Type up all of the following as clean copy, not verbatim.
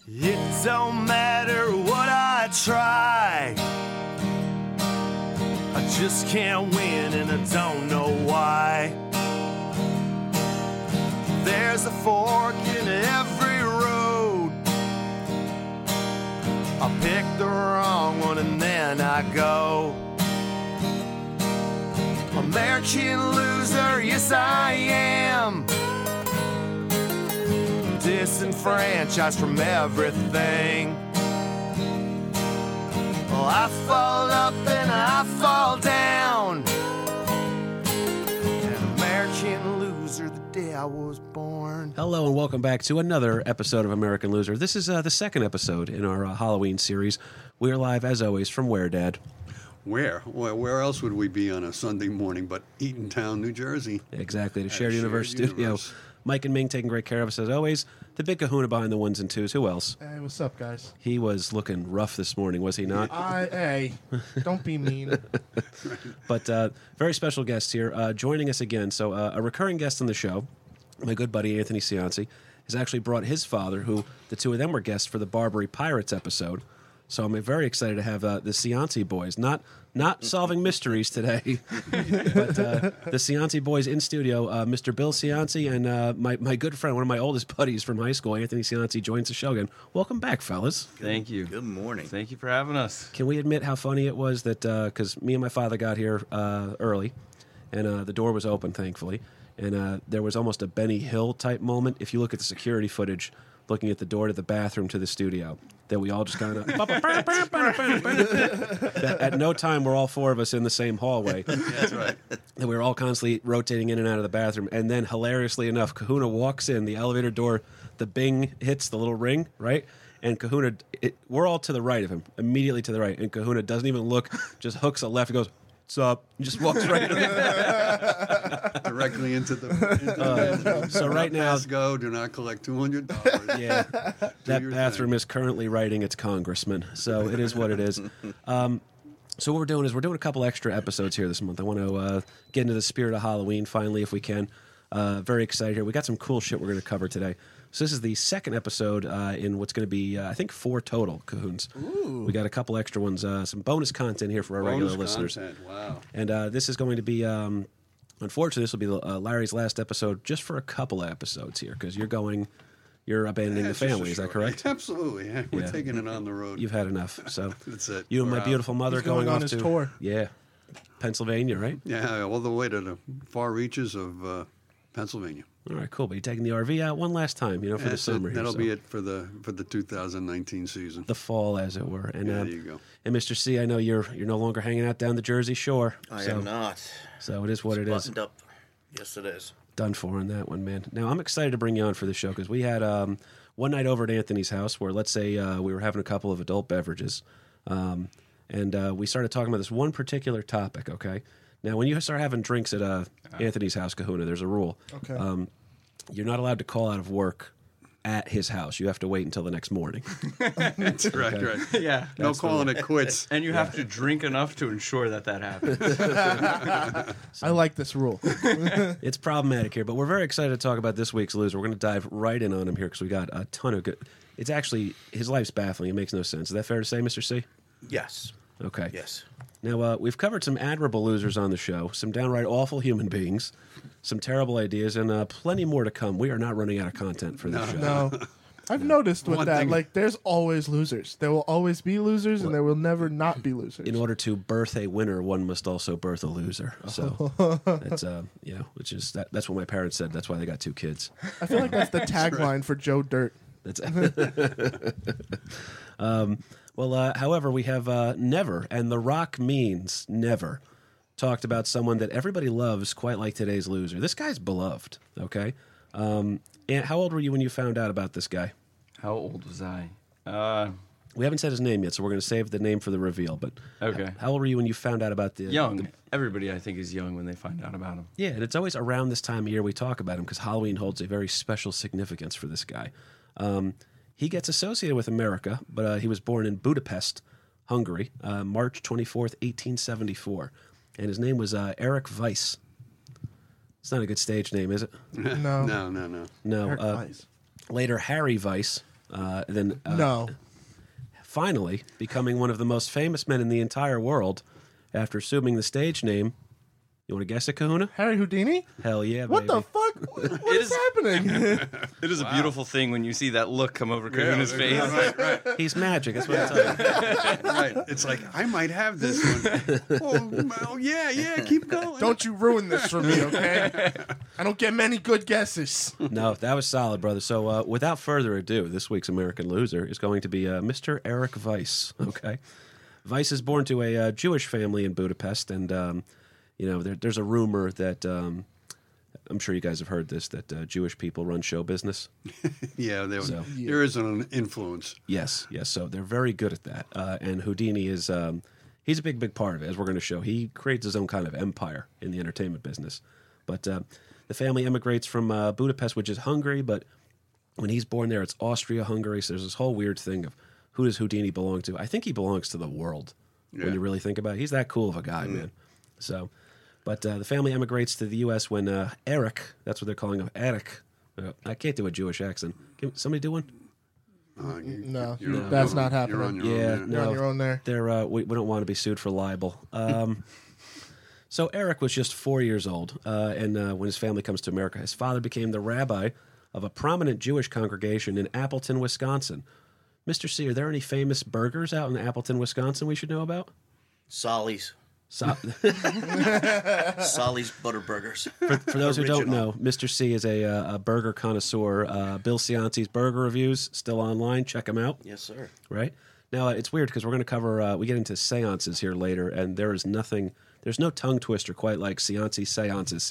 It don't matter what I try, I just can't win and I don't know why. There's a fork in every road, I pick the wrong one and then I go. American loser, yes I am, disenfranchised from everything. Well, I fall up and I fall down, an American loser the day I was born. Hello and welcome back to another episode of American Loser. This is the second episode in our Halloween series. We are live, as always, from where, Dad? Where? Well, where else would we be on a Sunday morning but Eatontown, New Jersey? Exactly, the Shared Universe studio. Mike and Ming taking great care of us, as always. The big kahuna behind the ones and twos. Who else? Hey, what's up, guys? He was looking rough this morning, was he not? Hey, don't be mean. But very special guest here, joining us again. So a recurring guest on the show, my good buddy Anthony Cianci, has actually brought his father, who the two of them were guests for the Barbary Pirates episode. So I'm very excited to have the Cianci boys, not solving mysteries today, but the Cianci boys in studio. Mr. Bill Cianci and my good friend, one of my oldest buddies from high school, Anthony Cianci, joins the show again. Welcome back, fellas. Thank you. Good morning. Thank you for having us. Can we admit how funny it was that, because me and my father got here early, and the door was open, thankfully, and there was almost a Benny Hill type moment. If you look at the security footage, looking at the door to the bathroom to the studio, that we all just kind of... At no time were all four of us in the same hallway. That's right. And we were all constantly rotating in and out of the bathroom. And then, hilariously enough, Kahuna walks in, the elevator door, the bing hits the little ring, right? And Kahuna, we're all to the right of him, immediately to the right. And Kahuna doesn't even look, just hooks a left and goes, "What's up?" And just walks right in. Directly into the So right now... go, do not collect $200. Yeah, that bathroom is currently writing its congressman, so it is what it is. So what we're doing is we're doing a couple extra episodes here this month. I want to get into the spirit of Halloween finally, if we can. Very excited here. We got some cool shit we're going to cover today. So this is the second episode in what's going to be, I think, 4 total Cahoons. Ooh. We got a couple extra ones, some bonus content here for our regular listeners. Wow. And this is going to be... unfortunately, this will be Larry's last episode just for a couple of episodes here, because you're abandoning the family. Is that correct? Absolutely. Yeah. We're taking it on the road. You've had enough. So that's it. You and my beautiful mother He's going on off his to tour. Yeah, Pennsylvania, right? Yeah, all the way to the far reaches of Pennsylvania. All right, cool. But you're taking the RV out one last time, for the summer. That'll be it for the 2019 season. The fall, as it were. And there you go. And Mr. C, I know you're no longer hanging out down the Jersey Shore. I am not. So it is what it is. Buttoned up. Yes, it is. Done for on that one, man. Now, I'm excited to bring you on for the show because we had one night over at Anthony's house where, let's say, we were having a couple of adult beverages, and we started talking about this one particular topic, okay? Now, when you start having drinks at Anthony's house, Kahuna, there's a rule. Okay. You're not allowed to call out of work at his house. You have to wait until the next morning. That's right, Okay. right. Yeah. No calling it quits. And you have to drink enough to ensure that happens. I like this rule. It's problematic here, but we're very excited to talk about this week's loser. We're going to dive right in on him here because we got a ton of good... It's actually... His life's baffling. It makes no sense. Is that fair to say, Mr. C? Yes. Okay. Yes. Now, we've covered some admirable losers on the show, some downright awful human beings, some terrible ideas, and plenty more to come. We are not running out of content for this show. No. I've noticed with One that, thing- like, there's always losers. There will always be losers, and there will never not be losers. In order to birth a winner, one must also birth a loser. So that's which is that's what my parents said. That's why they got 2 kids. I feel like that's the tagline for Joe Dirt. That's however, we have never, and The Rock means never, talked about someone that everybody loves quite like today's loser. This guy's beloved, okay? And how old were you when you found out about this guy? How old was I? We haven't said his name yet, so we're going to save the name for the reveal. But Okay. how old were you when you found out about the... Young. Everybody, I think, is young when they find out about him. Yeah, and it's always around this time of year we talk about him because Halloween holds a very special significance for this guy. He gets associated with America, but he was born in Budapest, Hungary, March 24th, 1874. And his name was Eric Weiss. It's not a good stage name, is it? No. No. No. Eric Weiss. Later, Harry Weiss, Then No. finally becoming one of the most famous men in the entire world after assuming the stage name. You want to guess it, Kahuna? Harry Houdini? Hell yeah, What baby. the fuck? What is happening? It is a beautiful thing when you see that look come over Kahuna's face. Right. He's magic. That's what I tell you. Right. It's like, I might have this one. Oh, yeah, keep going. Don't you ruin this for me, okay? I don't get many good guesses. No, that was solid, brother. So, without further ado, this week's American Loser is going to be Mr. Eric Weiss. Okay, Weiss is born to a Jewish family in Budapest, and there's a rumor that I'm sure you guys have heard this that Jewish people run show business. Yeah, there is an influence. Yes. So they're very good at that. And Houdini is he's a big part of it, as we're going to show. He creates his own kind of empire in the entertainment business. But the family emigrates from Budapest, which is Hungary, but when he's born there, it's Austria-Hungary. So there's this whole weird thing of who does Houdini belong to? I think he belongs to the world when you really think about it. He's that cool of a guy, man. So, but the family emigrates to the U.S. when Eric, that's what they're calling him, Eric. I can't do a Jewish accent. Can somebody do one? No, You're that's not happening. You're on your Yeah, own. You're on your own there. They're, we don't want to be sued for libel. So Eric was just 4 years old, and when his family comes to America, his father became the rabbi of a prominent Jewish congregation in Appleton, Wisconsin. Mr. C, are there any famous burgers out in Appleton, Wisconsin we should know about? Solly's. Solly's Butter Burgers. For those who don't Original. know, Mr. C is a burger connoisseur. Bill Cianci's burger reviews still online. Check them out. Yes, sir. Right? Now, it's weird because we're going to cover, we get into seances here later, and there's no tongue twister quite like Cianci seances.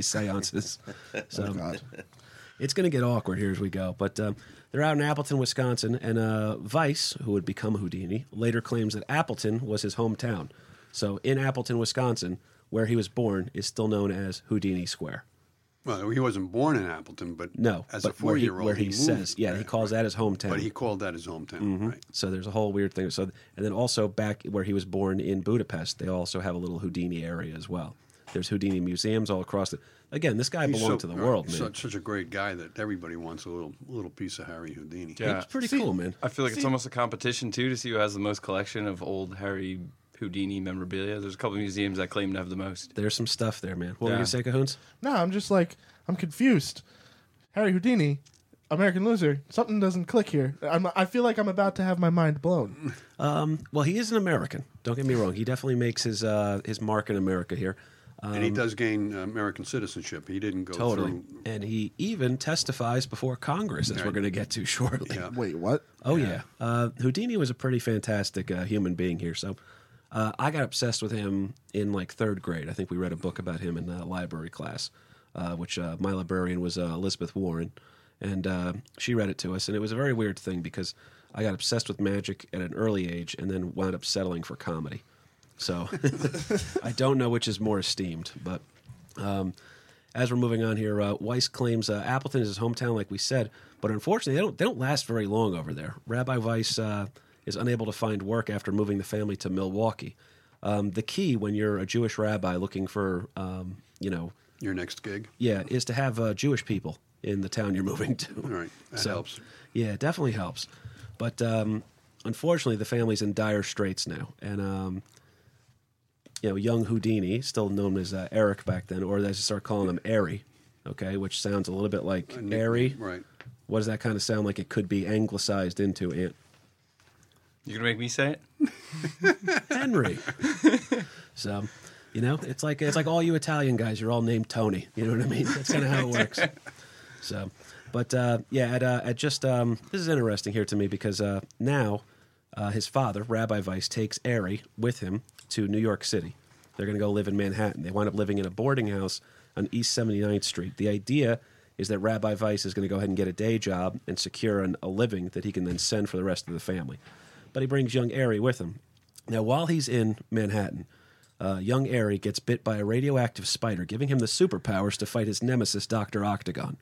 So God. it's going to get awkward here as we go. But they're out in Appleton, Wisconsin, and Weiss, who would become Houdini, later claims that Appleton was his hometown. So in Appleton, Wisconsin, where he was born, is still known as Houdini Square. Well, he wasn't born in Appleton, but No, as but a 4-year-old, where he moved says, there, he calls that his hometown. But he called that his hometown, right? So there's a whole weird thing. So, and then also back where he was born in Budapest, they also have a little Houdini area as well. There's Houdini museums all across it. Again, this guy He's belonged to the world, man. Such a great guy that everybody wants a little piece of Harry Houdini. Yeah. It's pretty cool, man. I feel like it's almost a competition, too, to see who has the most collection of old Harry Houdini memorabilia. There's a couple of museums that claim to have the most. There's some stuff there, man. What were you Yeah. going to say, Cahoons? No, I'm just like, I'm confused. Harry Houdini, American Loser. Something doesn't click here. I feel like I'm about to have my mind blown. Well, he is an American. Don't get me wrong. He definitely makes his mark in America here. And he does gain American citizenship. He didn't go Totally. through. And he even testifies before Congress, as we're going to get to shortly. Yeah. Wait, what? Oh, yeah. Houdini was a pretty fantastic human being here. So I got obsessed with him in like third grade. I think we read a book about him in library class, which my librarian was Elizabeth Warren. And she read it to us. And it was a very weird thing because I got obsessed with magic at an early age and then wound up settling for comedy. So I don't know which is more esteemed. But as we're moving on here, Weiss claims Appleton is his hometown, like we said. But unfortunately, they don't last very long over there. Rabbi Weiss is unable to find work after moving the family to Milwaukee. The key when you're a Jewish rabbi looking for, Your next gig. yeah, is to have Jewish people in the town you're moving to. All right. That helps. Yeah, it definitely helps. But unfortunately, the family's in dire straits now. And, young Houdini, still known as Eric back then, or they start calling him Airy, okay, which sounds a little bit like airy. Right. What does that kind of sound like it could be anglicized into, Ant? You gonna make me say it? Henry. So, it's like all you Italian guys, you're all named Tony. You know what I mean? That's kind of how it works. So, but this is interesting here to me because now his father, Rabbi Weiss, takes Airy with him to New York City. They're going to go live in Manhattan. They wind up living in a boarding house on East 79th Street. The idea is that Rabbi Weiss is going to go ahead and get a day job and secure a living that he can then send for the rest of the family. But he brings young Airy with him. Now, while he's in Manhattan, young Airy gets bit by a radioactive spider, giving him the superpowers to fight his nemesis, Dr. Octagon.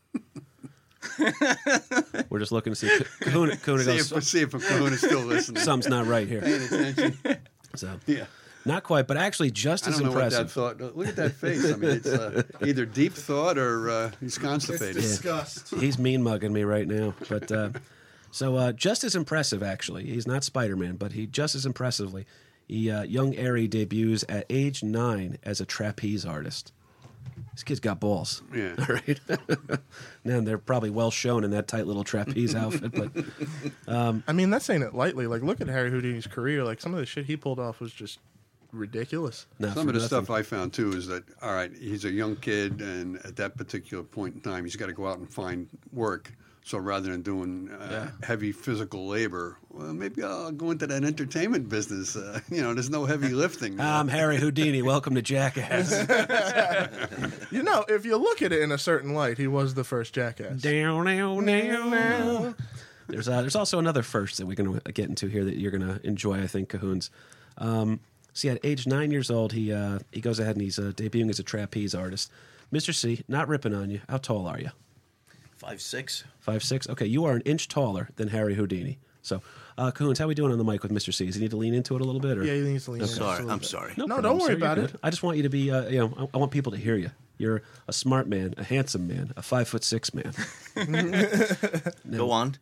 We're just looking to see. Kahuna goes, See if Kahuna's still listening. something's not right here. Paying attention. So, Yeah. not quite, but actually just I as don't know impressive. what that thought. Look at that face. I mean, it's either deep thought or he's constipated. Disgust. He's mean mugging me right now. But So just as impressive, actually. He's not Spider-Man, but he just as impressively, young Airy debuts at age 9 as a trapeze artist. This kid's got balls. Yeah. All right. Man, they're probably well shown in that tight little trapeze outfit. But I mean, that's saying it lightly. Like, look at Harry Houdini's career. Like, some of the shit he pulled off was just ridiculous. not Some for of the nothing. stuff I found too is that, all right, he's a young kid, and at that particular point in time, he's got to go out and find work. So rather than doing heavy physical labor, well, maybe I'll go into that entertainment business. There's no heavy lifting. I'm Harry Houdini. Welcome to Jackass. You know, if you look at it in a certain light, he was the first Jackass. Down, down, down. There's also another first that we're going to get into here that you're going to enjoy, I think, Cahoons. See, at age 9 years old, he goes ahead and he's debuting as a trapeze artist. Mr. C, not ripping on you. How tall are you? 5'6". 5'6"? Okay, you are an inch taller than Harry Houdini. So, Cahoons, how are we doing on the mic with Mr. C? Does he need to lean into it a little bit? Or? Yeah, he needs to lean in. Sorry, just a I'm little sorry. No, problem, don't worry sir, you're about good. it. I just want you to be, I want people to hear you. You're a smart man, a handsome man, a 5'6" man. Go on.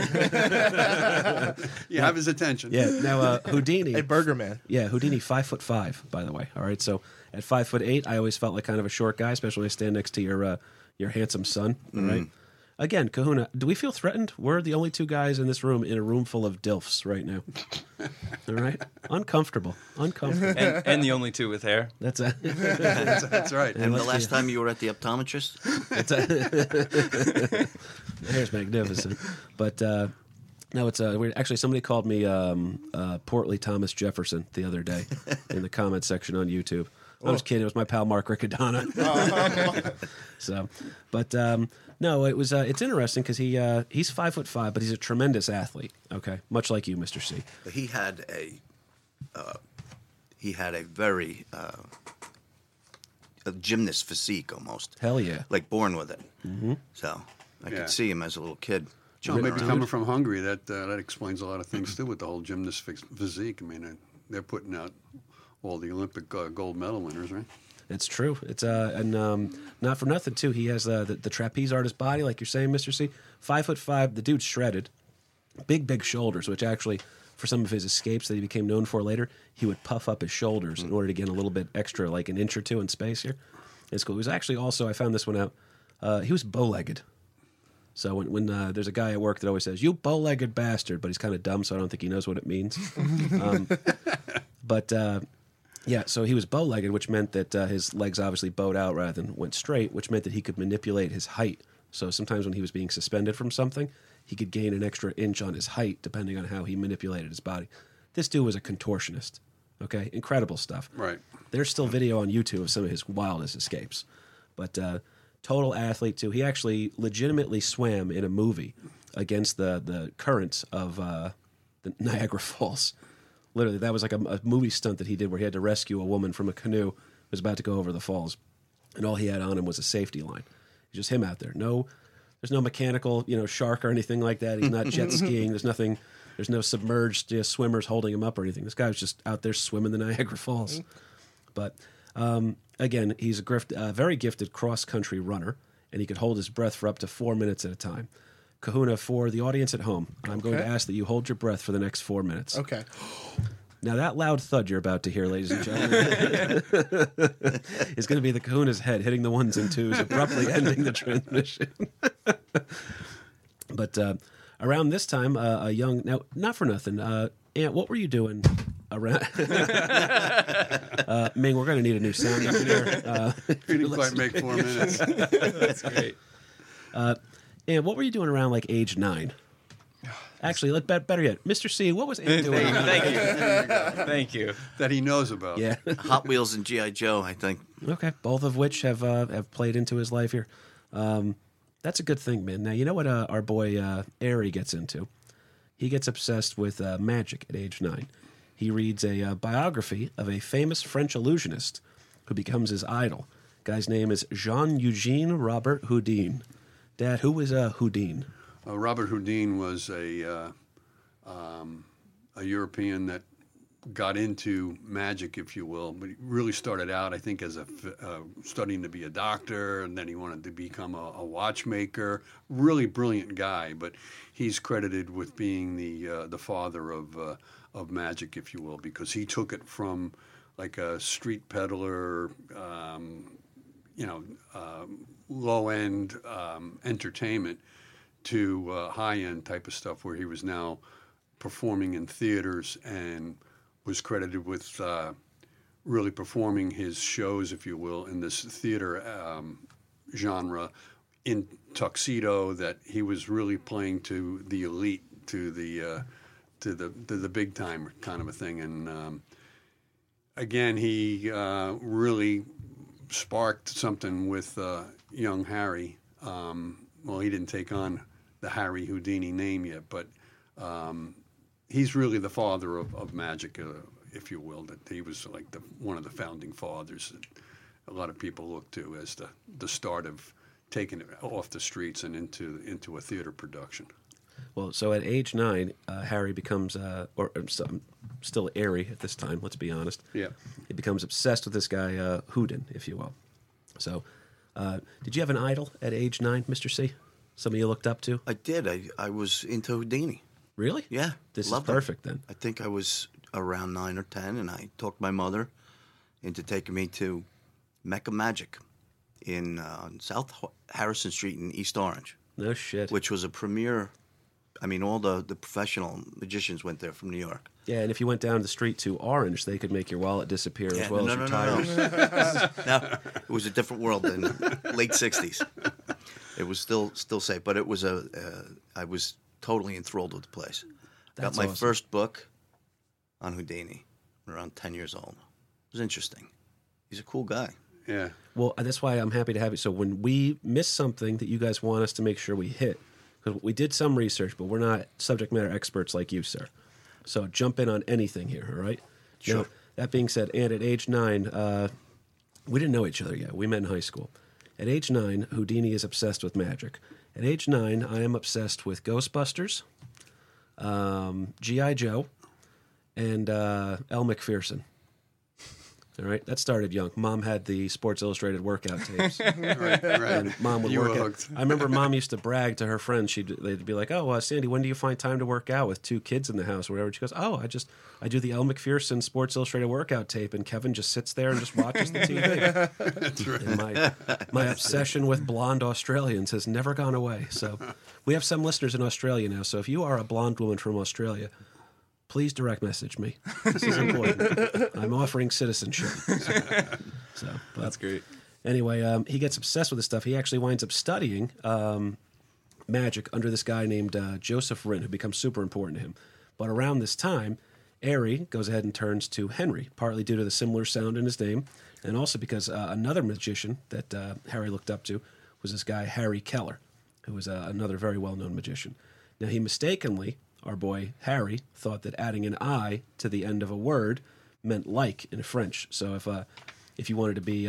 You have his attention. Yeah. Now Houdini. A burger man. Yeah, Houdini, 5'5", by the way. All right. So at 5'8", I always felt like kind of a short guy, especially when I stand next to your handsome son. All right. Again, Kahuna, do we feel threatened? We're the only two guys in this room in a room full of DILFs right now. All right. Uncomfortable. And the only two with hair. That's a. That's right. And the let's last time you were at the optometrist? The hair's magnificent, but no, it's weird. Actually, somebody called me portly Thomas Jefferson the other day in the comment section on YouTube. I was kidding. It was my pal Mark Riccadonna. So, but no, it was. It's interesting because he's 5'5", but he's a tremendous athlete. Okay, much like you, Mr. C. He had a very a gymnast physique almost. Hell yeah. Like born with it. Mm-hmm. So I Yeah. could see him as a little kid. Well, maybe around. coming from Hungary, that explains a lot of things too with the whole gymnast physique. I mean, they're putting out all the Olympic gold medal winners, right? It's true. It's and not for nothing too. He has the trapeze artist body, like you're saying, Mr. C. 5'5", the dude's shredded, big shoulders, which actually, for some of his escapes that he became known for later, he would puff up his shoulders in order to gain a little bit extra, like an inch or two in space here. It's cool. He was actually also, I found this one out. He was bow-legged. So when there's a guy at work that always says, "You bow-legged bastard," but he's kind of dumb, so I don't think he knows what it means. Yeah, so he was bow-legged, which meant that his legs obviously bowed out rather than went straight, which meant that he could manipulate his height. So sometimes when he was being suspended from something, he could gain an extra inch on his height depending on how he manipulated his body. This dude was a contortionist. Okay, incredible stuff. Right. There's still video on YouTube of some of his wildest escapes. But total athlete, too. He actually legitimately swam in a movie against the currents of the Niagara Falls. Literally, that was like a movie stunt that he did where he had to rescue a woman from a canoe who was about to go over the falls. And all he had on him was a safety line. It's just him out there. There's no mechanical, shark or anything like that. He's not jet skiing. There's no submerged swimmers holding him up or anything. This guy was just out there swimming the Niagara Falls. But again, he's a very gifted cross-country runner, and he could hold his breath for up to 4 minutes at a time. Kahuna, for the audience at home, I'm going to ask that you hold your breath for the next 4 minutes. Okay. Now, that loud thud you're about to hear, ladies and gentlemen, is going to be the Kahuna's head hitting the ones and twos, abruptly ending the transmission. But around this time, now, not for nothing, Aunt, what were you doing around? Ming, we're going to need a new sound engineer. You didn't quite make 4 minutes. That's great. Aunt, what were you doing around like age 9? Actually, better yet, Mr. C, what was Aunt doing? Thank you. That he knows about. Yeah. Hot Wheels and G.I. Joe, I think. Okay, both of which have played into his life here. That's a good thing, man. Now, you know what our boy Airy gets into? He gets obsessed with magic at age 9. He reads a biography of a famous French illusionist who becomes his idol. Guy's name is Jean-Eugène Robert Houdin. Dad, who was Houdin? Robert Houdin was a European that got into magic, if you will. But he really started out, I think, as studying to be a doctor, and then he wanted to become a watchmaker. Really brilliant guy, but he's credited with being the father of magic, if you will, because he took it from like a street peddler, low-end entertainment to high-end type of stuff, where he was now performing in theaters and was credited with really performing his shows, if you will, in this theater genre in tuxedo, that he was really playing to the elite, to the big time kind of a thing. And again, he really sparked something with young Harry. Well, he didn't take on the Harry Houdini name yet, but he's really the father of magic, if you will. That he was like one of the founding fathers that a lot of people look to as the start of taking it off the streets and into a theater production. Well, so at age 9, Harry becomes, still airy at this time, let's be honest. Yeah. He becomes obsessed with this guy, Houdin, if you will. So, did you have an idol at age 9, Mr. C? Somebody you looked up to? I did. I was into Houdini. Really? Yeah. This is loved him. perfect then. I think I was around 9 or 10, and I talked my mother into taking me to Mecca Magic in South Harrison Street in East Orange, No shit. which was a premier. I mean, all the professional magicians went there from New York. Yeah, and if you went down the street to Orange, they could make your wallet disappear as well as your tires. No, it was a different world in the late 60s. It was still safe, but it was I was totally enthralled with the place. That's Got my awesome. first book on Houdini around 10 years old. It was interesting. He's a cool guy. Yeah. Well, that's why I'm happy to have you. So when we miss something that you guys want us to make sure we hit, because we did some research, but we're not subject matter experts like you, sir. So jump in on anything here, all right? Sure. Now, that being said, and at age 9, we didn't know each other yet. We met in high school. At age 9, Houdini is obsessed with magic. At age 9, I am obsessed with Ghostbusters, G.I. Joe, and Elle Macpherson. All right, that started young. Mom had the Sports Illustrated workout tapes. Right. And Mom would You were work out. hooked. I remember Mom used to brag to her friends. They'd be like, "Oh, Sandy, when do you find time to work out with 2 kids in the house or whatever?" She goes, "Oh, I do the Elle Macpherson Sports Illustrated workout tape, and Kevin just sits there and just watches the TV." That's right. And my obsession with blonde Australians has never gone away. So we have some listeners in Australia now. So if you are a blonde woman from Australia, please direct message me. This is important. I'm offering citizenship. So but That's great. anyway, he gets obsessed with this stuff. He actually winds up studying magic under this guy named Joseph Rinn, who becomes super important to him. But around this time, Airy goes ahead and turns to Henry, partly due to the similar sound in his name, and also because another magician that Harry looked up to was this guy, Harry Keller, who was another very well-known magician. Now, he mistakenly, our boy Harry, thought that adding an I to the end of a word meant like in French. So if you wanted to be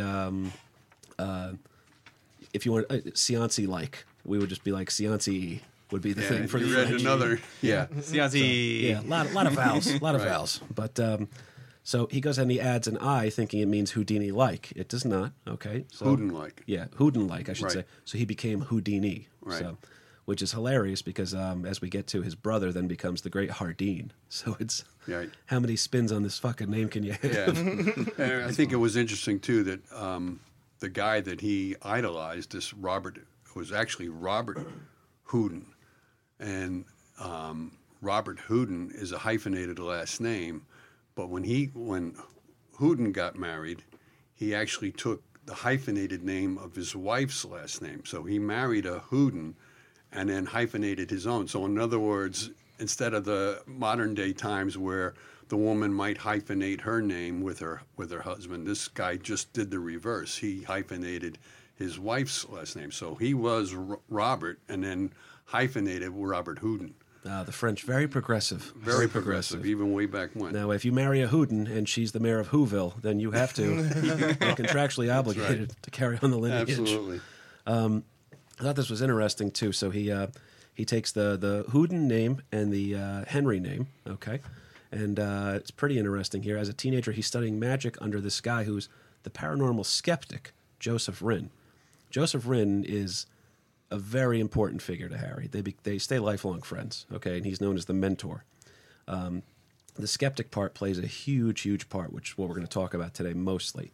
Cianci like, we would just be like Cianci would be the Yeah, thing for the you read French. another. Yeah. Cianci. Yeah, a lot of vowels, a lot of Right. vowels. But so he goes and he adds an I, thinking it means Houdini like. It does not. Okay, so Houdin like. yeah, Houdin like I should Right. say. So he became Houdini. Right. So, which is hilarious because as we get to his brother, then becomes the Great Hardin. So it's Right. how many spins on this fucking name can you have? Yeah. And I think it was interesting too that the guy that he idolized, this Robert, was actually Robert Houdin, and Robert Houdin is a hyphenated last name. But when Houdin got married, he actually took the hyphenated name of his wife's last name. So he married a Houdin and then hyphenated his own. So in other words, instead of the modern day times where the woman might hyphenate her name with her husband, this guy just did the reverse. He hyphenated his wife's last name. So he was Robert and then hyphenated Robert Houdin. The French, very progressive. Very progressive, even way back when. Now, if you marry a Houdin and she's the mayor of Whoville, then you have to. You're contractually obligated to carry on the lineage. Absolutely. I thought this was interesting too. So he takes the Houdin name and the Henry name, okay, And it's pretty interesting here. As a teenager, he's studying magic under this guy who's the paranormal skeptic, Joseph Rinn. Joseph Rinn is a very important figure to Harry. They stay lifelong friends, okay? And he's known as the mentor. The skeptic part plays a huge, huge part, which is what we're going to talk about today mostly.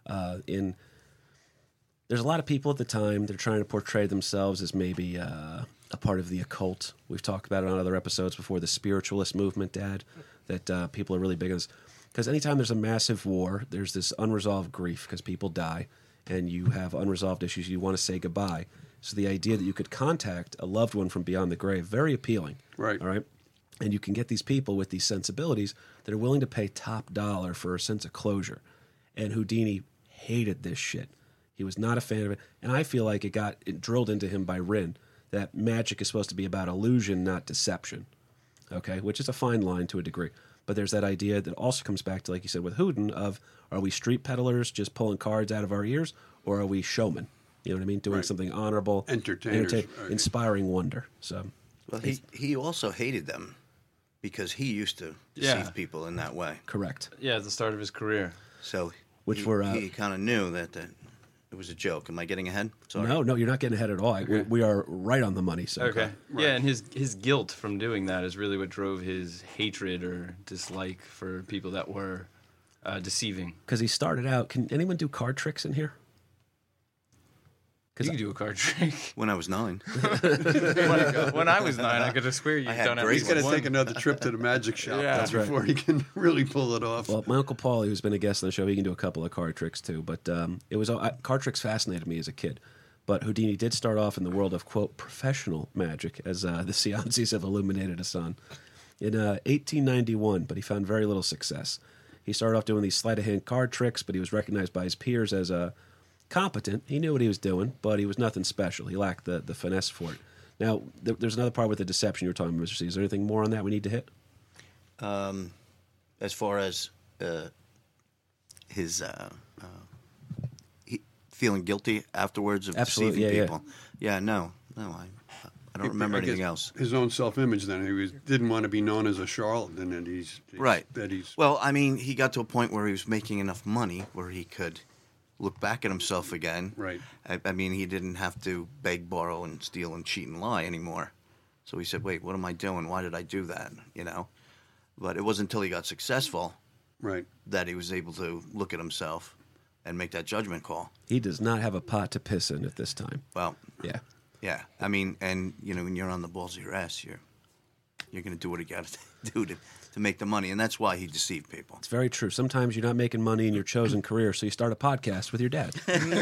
There's a lot of people at the time, they're trying to portray themselves as maybe a part of the occult. We've talked about it on other episodes before, the spiritualist movement, Dad, that people are really big on this. Because anytime there's a massive war, there's this unresolved grief because people die, and you have unresolved issues. You want to say goodbye. So the idea that you could contact a loved one from beyond the grave, very appealing. Right. All right? And you can get these people with these sensibilities that are willing to pay top dollar for a sense of closure. And Houdini hated this shit. He was not a fan of it. And I feel like it drilled into him by Rinn that magic is supposed to be about illusion, not deception. Okay? Which is a fine line to a degree. But there's that idea that also comes back to, like you said, with Houdin of, are we street peddlers just pulling cards out of our ears, or are we showmen? You know what I mean? Doing something honorable. Entertainers. Inspiring wonder. So, Well, he also hated them because he used to deceive people in that way. correct. Yeah, at the start of his career. So Which he, were, he kind of knew that it was a joke. Am I getting ahead? Sorry. No, you're not getting ahead at all. We are right on the money. So Okay. Yeah, and his guilt from doing that is really what drove his hatred or dislike for people that were deceiving. Because he started out. Can anyone do card tricks in here? You can do a card trick. When I was 9. When I was 9, I could have swear you've I had done at great least He's got to one. take another trip to the magic shop Yeah. before he can really pull it off. Well, my Uncle Paulie, who's been a guest on the show, he can do a couple of card tricks too. But card tricks fascinated me as a kid. But Houdini did start off in the world of, quote, professional magic, as the Seances have illuminated us on, in 1891, but he found very little success. He started off doing these sleight-of-hand card tricks, but he was recognized by his peers as competent. He knew what he was doing, but he was nothing special. He lacked the finesse for it. Now, there's another part with the deception you were talking about, Mr. C. Is there anything more on that we need to hit? As far as his feeling guilty afterwards of Absolutely, deceiving yeah, people. Yeah, no, I don't remember I guess anything else. His own self-image. Then didn't want to be known as a charlatan, and he's Right. That he's Well, I mean, he got to a point where he was making enough money where he could look back at himself again. Right. I mean, he didn't have to beg, borrow, and steal and cheat and lie anymore. So he said, wait, what am I doing? Why did I do that? You know? But it wasn't until he got successful right. that he was able to look at himself and make that judgment call. He does not have a pot to piss in at this time. Well, Yeah. yeah. I mean, and, you know, when you're on the balls of your ass, you're going to do what you got to do to make the money. And that's why he deceived people. It's very true. Sometimes you're not making money in your chosen career, so you start a podcast with your dad.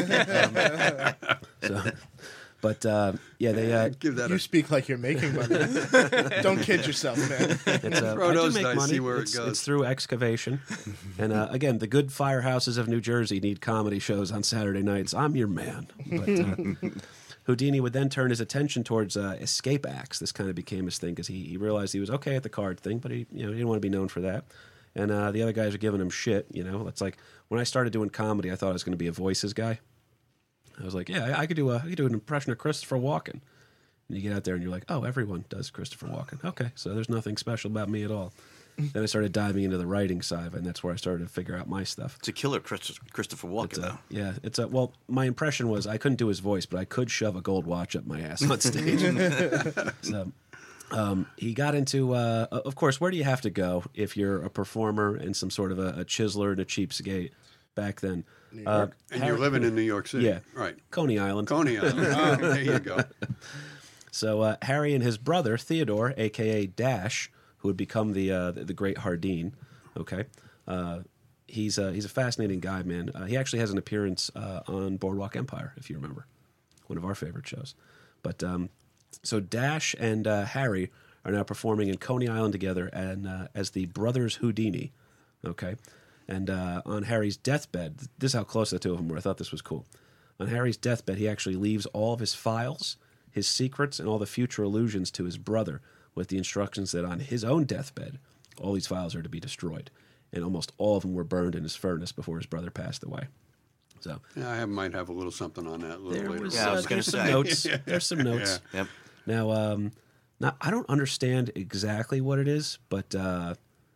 They Give that You a speak like you're making money. Don't kid yourself, man. it's, Throw I do those make dice, money. see where it it's, goes. it's through excavation, and again, the good firehouses of New Jersey need comedy shows on Saturday nights. I'm your man. But Houdini would then turn his attention towards escape acts. This kind of became his thing because he realized he was okay at the card thing, but he didn't want to be known for that. And the other guys are giving him shit. You know, it's like when I started doing comedy, I thought I was going to be a voices guy. I was like, yeah, I could do an impression of Christopher Walken. And you get out there and you're like, oh, everyone does Christopher Walken. Okay, so there's nothing special about me at all. Then I started diving into the writing side, and that's where I started to figure out my stuff. It's a killer Christopher Walken, though. Yeah, well, my impression was I couldn't do his voice, but I could shove a gold watch up my ass on stage. So he got into, of course, where do you have to go if you're a performer and some sort of a chiseler and a cheapskate back then? and you're living in New York City. Yeah. Right. Coney Island. Coney Island. Oh, there you go. So Harry and his brother Theodore, a.k.a. Dash, who would become the great Hardin, okay? He's a fascinating guy, man. He actually has an appearance on Boardwalk Empire, if you remember, one of our favorite shows. But so Dash and Harry are now performing in Coney Island together and as the Brothers Houdini, okay? And on Harry's deathbed, this is how close the two of them were. I thought this was cool. On Harry's deathbed, he actually leaves all of his files, his secrets, and all the future illusions to his brother with the instructions that on his own deathbed, all these files are to be destroyed. And almost all of them were burned in his furnace before his brother passed away. So Yeah, I might have a little something on that a little there later. was, Yeah, I was gonna there's some say. notes. There's some notes. Yep. Now, I don't understand exactly what it is, but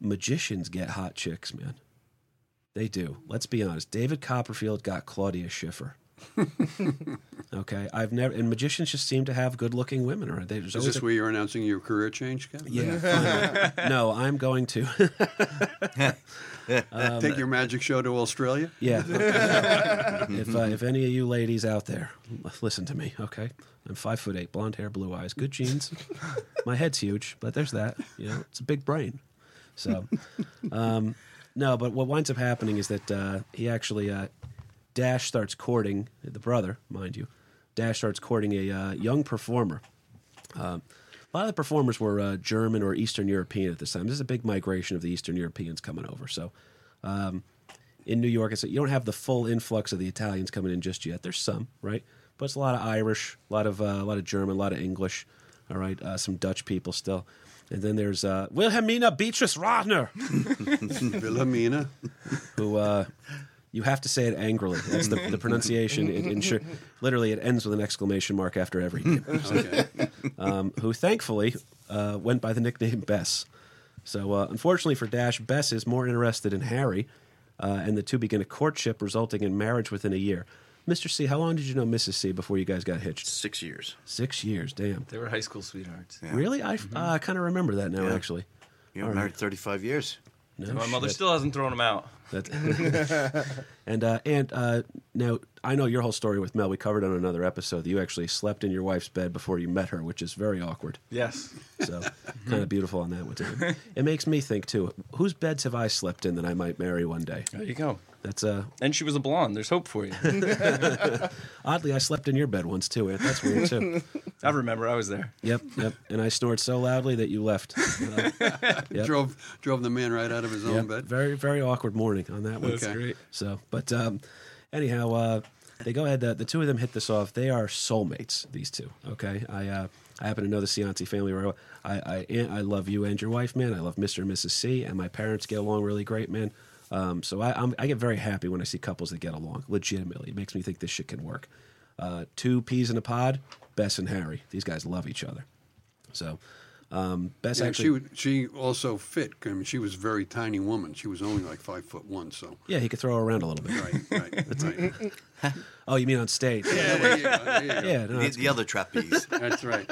magicians get hot chicks, man. They do. Let's be honest. David Copperfield got Claudia Schiffer. Okay, I've never, and magicians just seem to have good-looking women. Or Is this where you're announcing your career change, Kevin? Yeah. Finally. No, I'm going to. Take your magic show to Australia? Yeah. If any of you ladies out there, listen to me, okay? I'm 5'8", blonde hair, blue eyes, good genes. My head's huge, but there's that. You know, it's a big brain. So, no, but what winds up happening is that he actually Dash starts courting the brother, mind you. Dash starts courting a young performer. A lot of the performers were German or Eastern European at this time. This is a big migration of the Eastern Europeans coming over. So in New York, you don't have the full influx of the Italians coming in just yet. There's some, right? But it's a lot of Irish, a lot of German, a lot of English, all right? Some Dutch people still. And then there's Wilhelmina Beatrice Ratner. Wilhelmina. Who... you have to say it angrily. That's the pronunciation. Literally, it ends with an exclamation mark after every name. Okay. Who thankfully went by the nickname Bess. So unfortunately for Dash, Bess is more interested in Harry, and the two begin a courtship resulting in marriage within a year. Mr. C, how long did you know Mrs. C before you guys got hitched? 6 years. 6 years, damn. They were high school sweethearts. Yeah. Really? I kind of remember that now, Yeah. actually. You were married 35 years. No My mother shit. still hasn't thrown them out. And now I know your whole story with Mel. We covered on another episode that you actually slept in your wife's bed before you met her, which is very awkward. Yes. So kind of beautiful on that one too. It makes me think too. Whose beds have I slept in that I might marry one day? There you go. That's And she was a blonde. There's hope for you. oddly I slept in your bed once too. Ant. That's weird too. I remember. I was there. Yep. And I snored so loudly that you left. Yep. Drove the man right out of his own Yep. bed. Very, very awkward morning on that one. That's great. So, but anyhow, they go ahead. The two of them hit this off. They are soulmates. These two. Okay. I happen to know the Cianci family very well. I love you and your wife, man. I love Mr. and Mrs. C, and my parents get along really great, man. So I get very happy when I see couples that get along. Legitimately, it makes me think this shit can work. Two peas in a pod. Bess and Harry. These guys love each other. So. Bess Yeah, actually, she also fit. I mean, she was a very tiny woman. She was only like 5'1", so. yeah, he could throw her around a little bit. Right. Oh, you mean on stage? Yeah, there you go. There you go. Yeah, no, The other trapeze. That's right.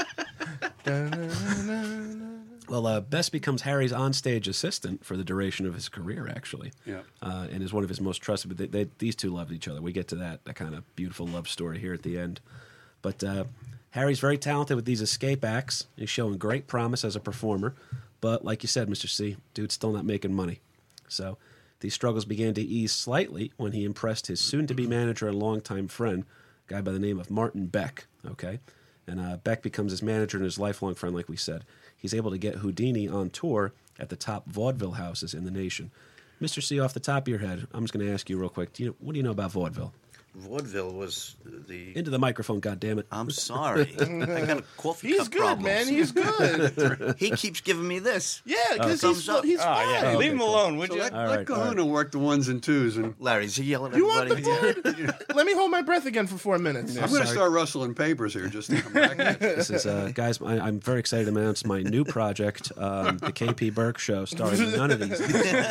well, Bess becomes Harry's onstage assistant for the duration of his career, actually. Yeah. And is one of his most trusted. But these two loved each other. We get to that kind of beautiful love story here at the end. But Harry's very talented with these escape acts. He's showing great promise as a performer. But like you said, Mr. C, dude's still not making money. So these struggles began to ease slightly when he impressed his soon-to-be manager and longtime friend, a guy by the name of Martin Beck. Okay, and Beck becomes his manager and his lifelong friend, like we said. He's able to get Houdini on tour at the top vaudeville houses in the nation. Mr. C, off the top of your head, I'm just going to ask you real quick. What do you know about vaudeville? Vaudeville was the... Into the microphone, goddammit. I'm sorry. I got a coffee He's cup good, problems. man. He's good. He keeps giving me this. Yeah, because Thumbs up. he's Oh, fine. yeah. okay, Leave him cool. alone, would So you? let right, Kahuna work the ones and twos, and Larry's he yelling at You want the everybody? board? Let me hold my breath again for 4 minutes. I'm going to start rustling papers here just to come back at you. This is, guys, I'm very excited to announce my new project, the KP Burke Show, starring none of these.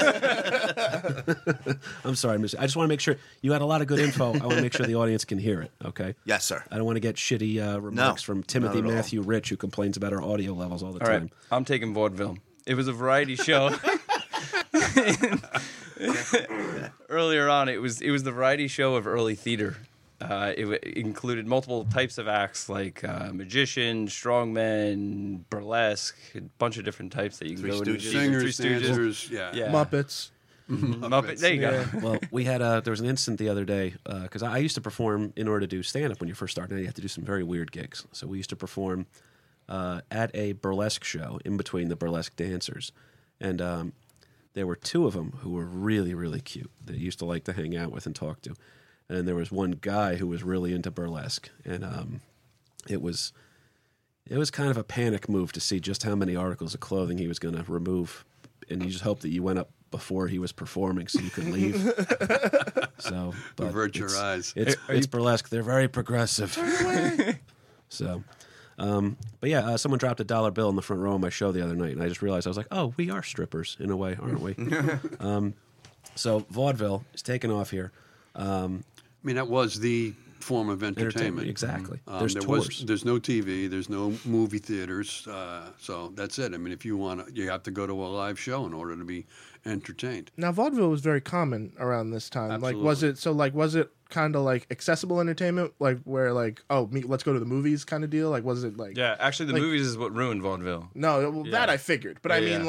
I'm sorry, Mr. I just want to make sure you had a lot of good info. I want to make sure the audience can hear it, okay? Yes, sir. I don't want to get shitty remarks from Timothy not at all. Matthew Rich, who complains about our audio levels all the All time. right, I'm taking vaudeville. It was a variety show. Earlier on, it was the variety show of early theater. It included multiple types of acts like magician, strongman, burlesque, a bunch of different types that you can Three go into. Stooges. Singers, Three Stooges. dancers, yeah. Yeah. Muppets. Muppet. There you go. Well, we had there was an incident the other day because I used to perform in order to do stand up when you first start. Now you have to do some very weird gigs. So we used to perform at a burlesque show in between the burlesque dancers, and there were two of them who were really, really cute that you used to like to hang out with and talk to, and then there was one guy who was really into burlesque, and it was kind of a panic move to see just how many articles of clothing he was going to remove, and you just hope that you went up before he was performing so you could leave. So, but Avert your eyes. It's burlesque. They're very progressive. So, But yeah, someone dropped a dollar bill in the front row of my show the other night, and I just realized I was like, oh, we are strippers in a way, aren't we? So vaudeville is taking off here. I mean, that was the form of entertainment. Exactly. There's tours. There's no TV. There's no movie theaters. So that's it. I mean, if you want to, you have to go to a live show in order to be entertained. Now, vaudeville was very common around this time. Absolutely. Was it kind of like accessible entertainment, like where like, let's go to the movies kind of deal? Like, was it like? Yeah, actually, the movies is what ruined vaudeville. No, well, Yeah. that I figured, but I mean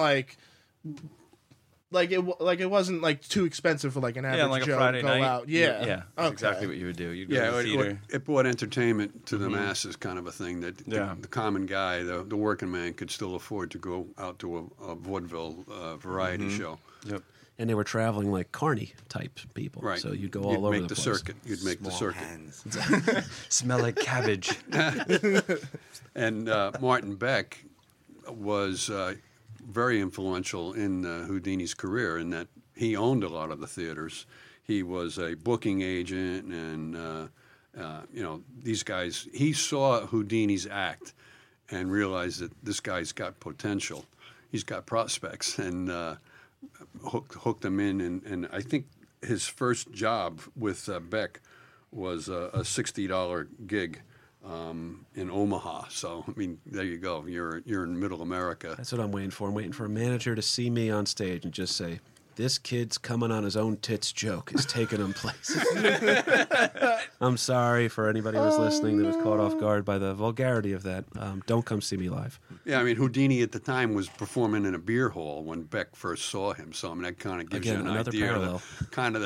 like it wasn't like too expensive for like an average Yeah, like a Joe Friday to go night. out. Yeah, yeah, that's exactly what you would do. You'd go Yeah, to the theater. it brought entertainment to the masses, kind of a thing that Yeah. the common guy, the working man, could still afford to go out to a vaudeville variety show. Yep. And they were traveling like carny type people. Right. So you'd go all over make the the place. circuit. You'd make the Small circuit. hands. Smell like cabbage. And Martin Beck was very influential in Houdini's career in that he owned a lot of the theaters. He was a booking agent, and these guys. He saw Houdini's act and realized that this guy's got potential. He's got prospects, and hooked him in. And I think his first job with Beck was a $60 gig. In Omaha. So, I mean, there you go. You're in middle America. That's what I'm waiting for. I'm waiting for a manager to see me on stage and just say, this kid's coming on his own tits joke is taking him places. I'm sorry for anybody who was listening that was caught off guard by the vulgarity of that. Don't come see me live. Yeah, I mean, Houdini at the time was performing in a beer hall when Beck first saw him. So, I mean, that kind of gives Again, you an another idea parallel. of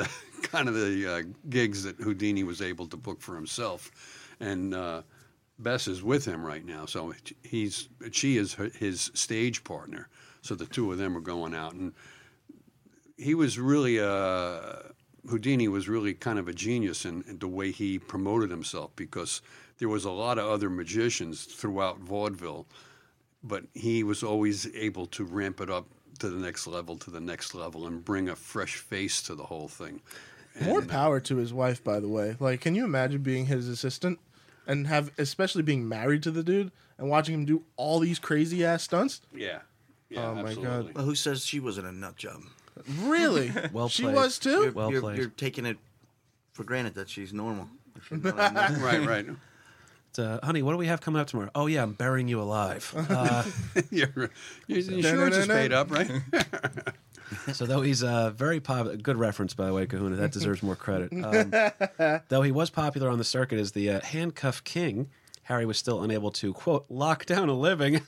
the gigs that Houdini was able to book for himself. And Bess is with him right now, so she is his stage partner. So the two of them are going out, and he was really Houdini was really kind of a genius in the way he promoted himself, because there was a lot of other magicians throughout vaudeville, but he was always able to ramp it up to the next level, and bring a fresh face to the whole thing. More power to his wife, by the way. Like, can you imagine being his assistant and especially being married to the dude and watching him do all these crazy ass stunts? Yeah. Oh, my absolutely. God. Well, who says she wasn't a nut job? Really? Well She played. was too? Well you're, played. you're taking it for granted that she's normal. She's not a nut. Right. Honey, what do we have coming up tomorrow? Oh, yeah, I'm burying you alive. Your insurance is paid up, right? So though he's very popular, good reference, by the way, Kahuna, that deserves more credit. Though he was popular on the circuit as the handcuff king, Harry was still unable to, quote, lock down a living.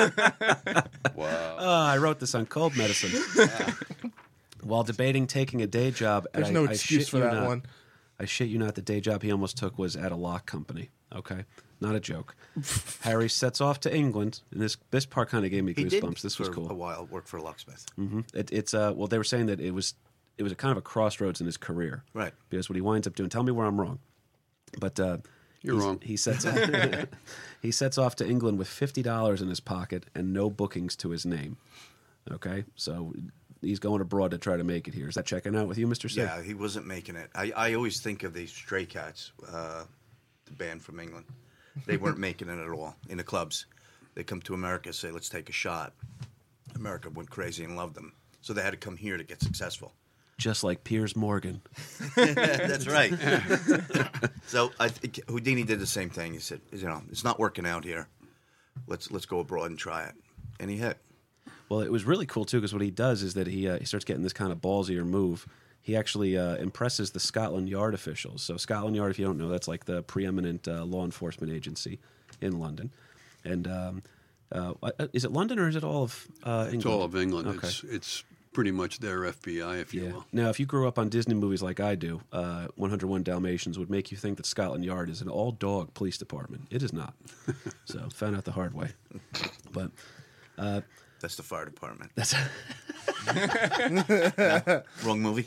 Wow. I wrote this on cold medicine. While debating taking a day job. There's no excuse for that one. I shit you not, the day job he almost took was at a lock company. Okay? Not a joke. Harry sets off to England, and this part kind of gave me He did goosebumps. This was for cool. a while work for a locksmith. It's well, they were saying that it was a kind of a crossroads in his career, Right. Because what he winds up doing. Tell me where I'm wrong, but You're wrong. He sets off, he sets off to England with $50 in his pocket and no bookings to his name. Okay, so he's going abroad to try to make it here. Is that checking out with you, Mr. Sid? Yeah, he wasn't making it. I always think of these Stray Cats, the band from England. They weren't making it at all in the clubs. They come to America, say, let's take a shot. America went crazy and loved them. So they had to come here to get successful. Just like Piers Morgan. That's right. So I think Houdini did the same thing. He said, it's not working out here. Let's go abroad and try it. And he hit. Well, it was really cool, too, because what he does is that he starts getting this kind of ballsier move. He actually impresses the Scotland Yard officials. So Scotland Yard, if you don't know, that's like the preeminent law enforcement agency in London. And is it London or is it all of England? It's all of England. Okay. It's pretty much their FBI, if you Yeah. will. Now, if you grew up on Disney movies like I do, 101 Dalmatians would make you think that Scotland Yard is an all-dog police department. It is not. So found out the hard way. But That's the fire department. that's Wrong movie.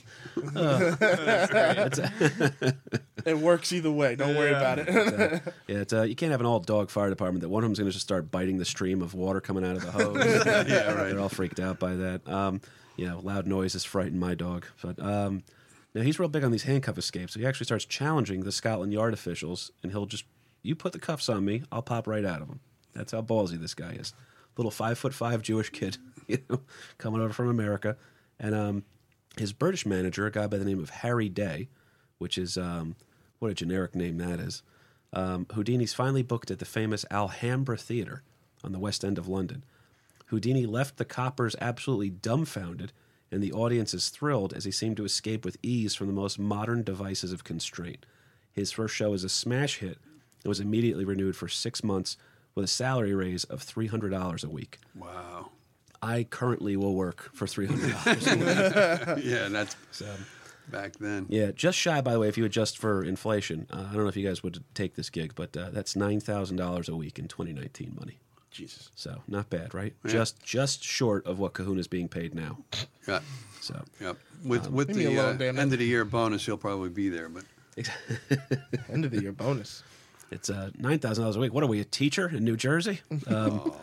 It works either way. Don't worry about it. you can't have an all-dog fire department that one of them's going to just start biting the stream of water coming out of the hose. Yeah, right. They're all freaked out by that. Loud noises frighten my dog. But now he's real big on these handcuff escapes. So he actually starts challenging the Scotland Yard officials, and he'll just, you put the cuffs on me, I'll pop right out of them. That's how ballsy this guy is. Little 5'5" Jewish kid, coming over from America, and his British manager, a guy by the name of Harry Day, which is what a generic name that is. Houdini's finally booked at the famous Alhambra Theatre on the West End of London. Houdini left the coppers absolutely dumbfounded, and the audience is thrilled as he seemed to escape with ease from the most modern devices of constraint. His first show was a smash hit and was immediately renewed for 6 months with a salary raise of $300 a week. Wow. I currently will work for $300 a week. Yeah, that's back then. Yeah, just shy, by the way, if you adjust for inflation. I don't know if you guys would take this gig, but that's $9,000 a week in 2019 money. Jesus. So not bad, right? Yeah. Just short of what Kahuna's being paid now. Yeah. So Yep. With Leave me the alone, damn it. end of the year bonus, he'll probably be there. But End of the year bonus. it's $9,000 a week. What are we, a teacher in New Jersey? oh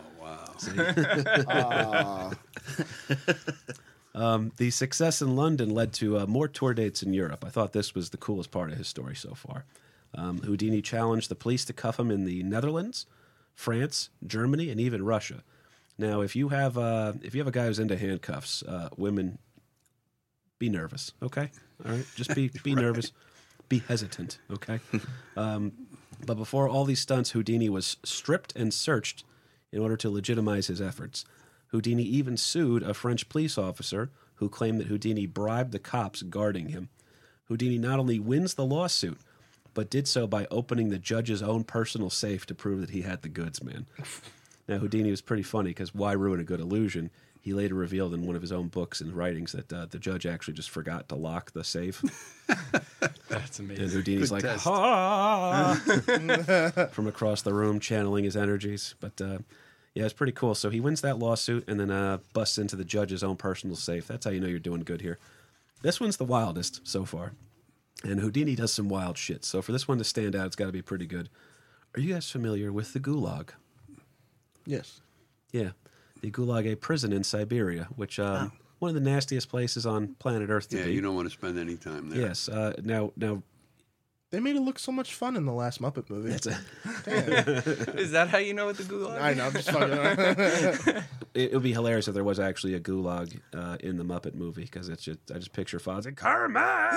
wow. The success in London led to more tour dates in Europe. I thought this was the coolest part of his story so far. Houdini challenged the police to cuff him in the Netherlands, France, Germany, and even Russia. Now, if you have a guy who's into handcuffs, women, be nervous, okay? All right, just be nervous, be hesitant, okay? But before all these stunts, Houdini was stripped and searched in order to legitimize his efforts. Houdini even sued a French police officer who claimed that Houdini bribed the cops guarding him. Houdini not only wins the lawsuit, but did so by opening the judge's own personal safe to prove that he had the goods, man. Now, Houdini was pretty funny because why ruin a good illusion? He later revealed in one of his own books and writings that the judge actually just forgot to lock the safe. That's amazing. And Houdini's Good like, test. ha! From across the room, channeling his energies. But yeah, it's pretty cool. So he wins that lawsuit and then busts into the judge's own personal safe. That's how you know you're doing good here. This one's the wildest so far. And Houdini does some wild shit. So for this one to stand out, it's got to be pretty good. Are you guys familiar with the Gulag? Yes. Yeah. The Gulag, a prison in Siberia, which one of the nastiest places on planet Earth to Yeah, be. you don't want to spend any time there. Yes. Now, They made it look so much fun in the last Muppet movie. it's a, Damn. Is that how you know what the Gulag is? I know, I'm just fucking. it would be hilarious if there was actually a Gulag in the Muppet movie because it's just I just picture Fonzie like, Carmen.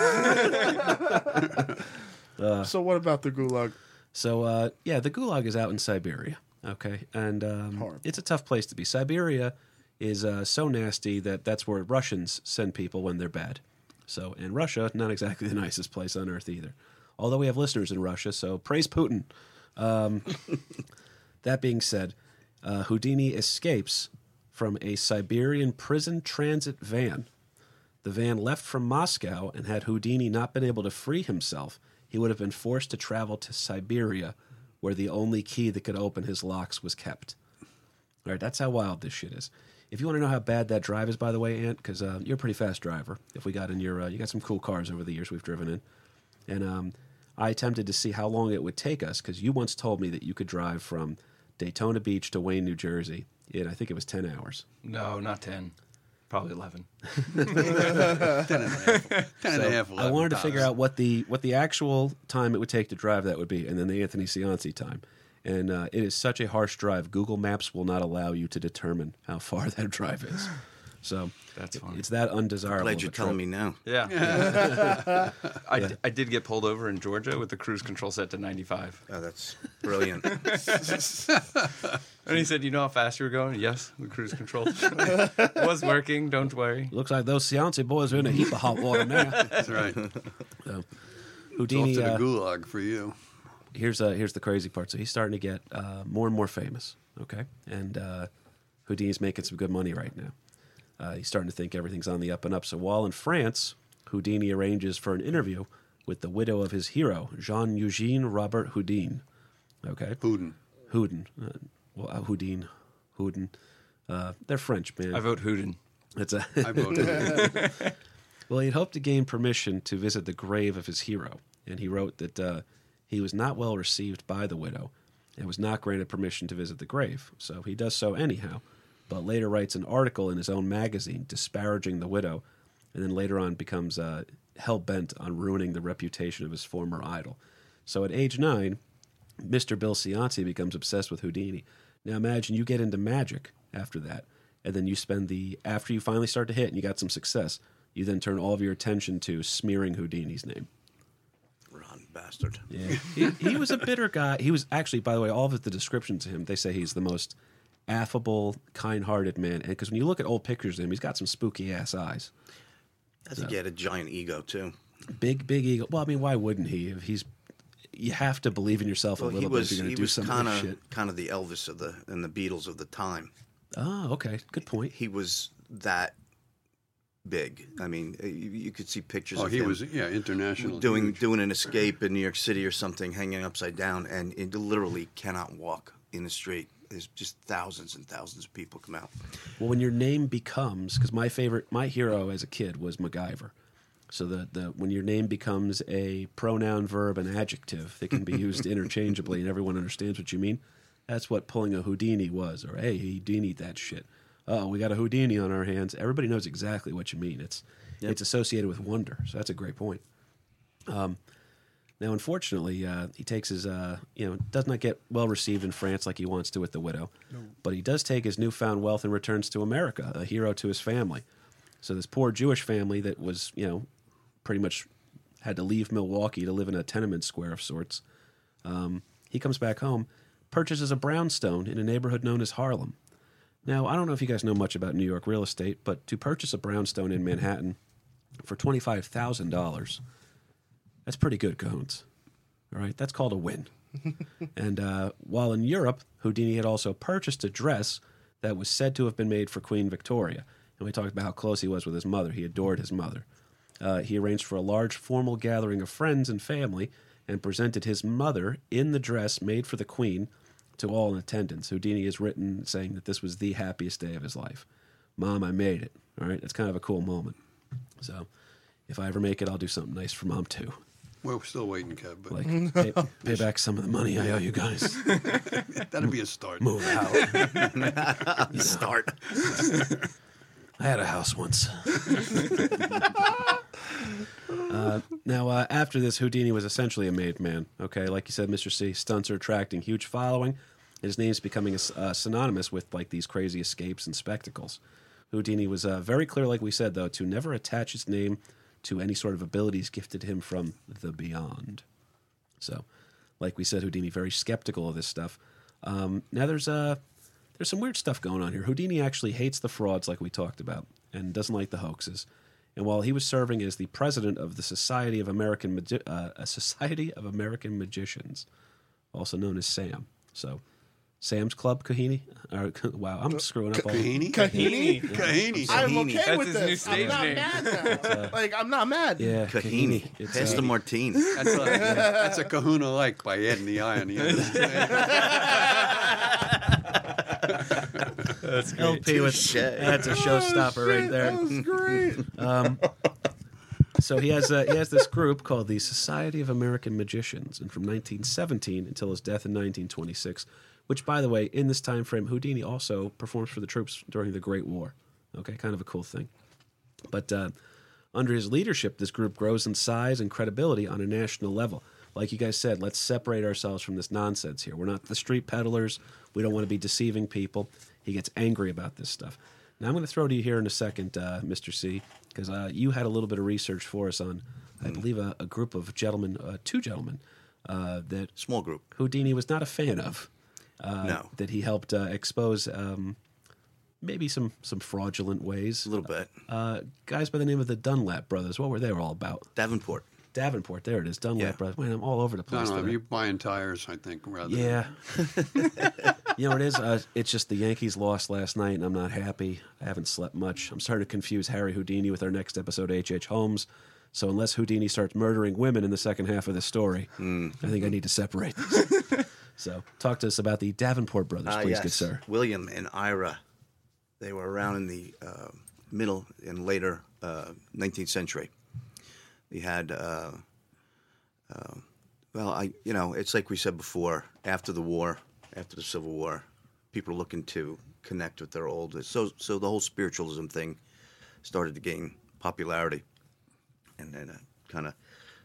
So what about the Gulag? So yeah, the Gulag is out in Siberia. Okay, and Horrible. it's a tough place to be. Siberia is so nasty that that's where Russians send people when they're bad. So, and Russia, not exactly the nicest place on earth either. Although we have listeners in Russia, so praise Putin. That being said, Houdini escapes from a Siberian prison transit van. The van left from Moscow, and had Houdini not been able to free himself, he would have been forced to travel to Siberia, where the only key that could open his locks was kept. All right, that's how wild this shit is. If you want to know how bad that drive is, by the way, Ant, because you're a pretty fast driver. If we got in your, you got some cool cars over the years we've driven in, and I attempted to see how long it would take us because you once told me that you could drive from Daytona Beach to Wayne, New Jersey in I think it was 10 hours. No, not 10. Probably 11. 10 and a half. I wanted to figure out what the actual time it would take to drive that would be, and then the Anthony Cianci time. And it is such a harsh drive. Google Maps will not allow you to determine how far that drive is. So That's funny. it's that undesirable. Glad of you're a telling trip. me now. Yeah. I did get pulled over in Georgia with the cruise control set to 95. Oh, that's brilliant. And he said, "You know how fast you were going?" Yes, the cruise control was working. Don't worry. Looks like those Cianci boys are in a heap of hot water now. That's right. So, Off Houdini. to the gulag for you. Here's the crazy part. So he's starting to get more and more famous. Okay, and Houdini's making some good money right now. He's starting to think everything's on the up and up. So while in France, Houdini arranges for an interview with the widow of his hero, Jean-Eugène Robert Houdin. Okay, Putin. Houdin. Houdin. They're French, man. I vote Houdin. It's a I voted. Well, he'd hoped to gain permission to visit the grave of his hero, and he wrote that he was not well received by the widow and was not granted permission to visit the grave. So he does so anyhow, but later writes an article in his own magazine disparaging the widow, and then later on becomes hell-bent on ruining the reputation of his former idol. So at age 9, Mr. Bill Cianci becomes obsessed with Houdini. Now imagine you get into magic after that, and then you spend after you finally start to hit and you got some success, you then turn all of your attention to smearing Houdini's name. Rotten bastard. Yeah, he was a bitter guy. He was actually, by the way, all of the descriptions of him, they say he's the most affable, kind-hearted man. And because when you look at old pictures of him, he's got some spooky-ass eyes. I think he had a giant ego, too. Big ego. Well, I mean, why wouldn't he? If you have to believe in yourself a little bit if you're going to do some of this shit. Kind of the Elvis and the Beatles of the time. Oh, okay. Good point. He was that big. I mean, you could see pictures of he him was international. doing an escape in New York City or something, hanging upside down, and it literally cannot walk in the street. There's just thousands and thousands of people come out. Well, when your name becomes, because my hero as a kid was MacGyver. So when your name becomes a pronoun, verb, and adjective that can be used interchangeably and everyone understands what you mean, that's what pulling a Houdini was. Or, hey, Houdini'd that shit. Oh, we got a Houdini on our hands. Everybody knows exactly what you mean. It's associated with wonder. So that's a great point. Now, unfortunately, he takes his, does not get well received in France like he wants to with The Widow. No. But he does take his newfound wealth and returns to America, a hero to his family. So this poor Jewish family that was, pretty much had to leave Milwaukee to live in a tenement square of sorts. He comes back home, purchases a brownstone in a neighborhood known as Harlem. Now, I don't know if you guys know much about New York real estate, but to purchase a brownstone in Manhattan for $25,000, that's pretty good, Cones. All right, that's called a win. And while in Europe, Houdini had also purchased a dress that was said to have been made for Queen Victoria. And we talked about how close he was with his mother. He adored his mother. He arranged for a large formal gathering of friends and family and presented his mother in the dress made for the Queen to all in attendance. Houdini has written saying that this was the happiest day of his life. Mom, I made it. All right, it's kind of a cool moment. So if I ever make it, I'll do something nice for Mom, too. We're still waiting, Kev. But Like, pay back some of the money I owe you guys. that'd be a start. Move out. Start. I had a house once. Now, after this, Houdini was essentially a made man. Okay, like you said, Mr. C, stunts are attracting huge following. His name's becoming synonymous with like these crazy escapes and spectacles. Houdini was very clear, like we said, though, to never attach his name to any sort of abilities gifted him from the beyond. So, like we said, Houdini very skeptical of this stuff. Now, there's some weird stuff going on here. Houdini actually hates the frauds, like we talked about, and doesn't like the hoaxes. And while he was serving as the president of the Society of American Magicians, also known as SAM. So, Sam's Club, Kahini? Wow, I'm screwing up all. Kahini? Kahini. I'm okay That's with his this. new stage I'm not name. mad now. I'm not mad. Yeah, Kahini. It's, Pass the Martine. That's a kahuna like by adding the I on the end. That's great. LP with Touche. that's a showstopper right there. That was great. So he has this group called the Society of American Magicians, and from 1917 until his death in 1926, which, by the way, in this time frame, Houdini also performs for the troops during the Great War. Okay, kind of a cool thing. But under his leadership, this group grows in size and credibility on a national level. Like you guys said, let's separate ourselves from this nonsense here. We're not the street peddlers. We don't want to be deceiving people. He gets angry about this stuff. Now, I'm going to throw to you here in a second, Mr. C, because you had a little bit of research for us on, I believe, a group of gentlemen, two gentlemen, that Small group. Houdini was not a fan of. No. That he helped expose maybe some fraudulent ways. A little bit. Guys by the name of the Dunlap brothers. What were they all about? Davenport. Davenport, there it is. Dunlap Yeah. brothers. Man, I'm all over the place. No, today. you're buying tires, I think, rather Yeah. You know what it is? It's just the Yankees lost last night, and I'm not happy. I haven't slept much. I'm starting to confuse Harry Houdini with our next episode, H.H. Holmes. So unless Houdini starts murdering women in the second half of the story, I think I need to separate this. So talk to us about the Davenport brothers, please, Yes. good sir. William and Ira. They were around in the middle and later 19th century. They had, it's like we said before, after the war, after the Civil War, people are looking to connect with their old. So the whole spiritualism thing started to gain popularity. And then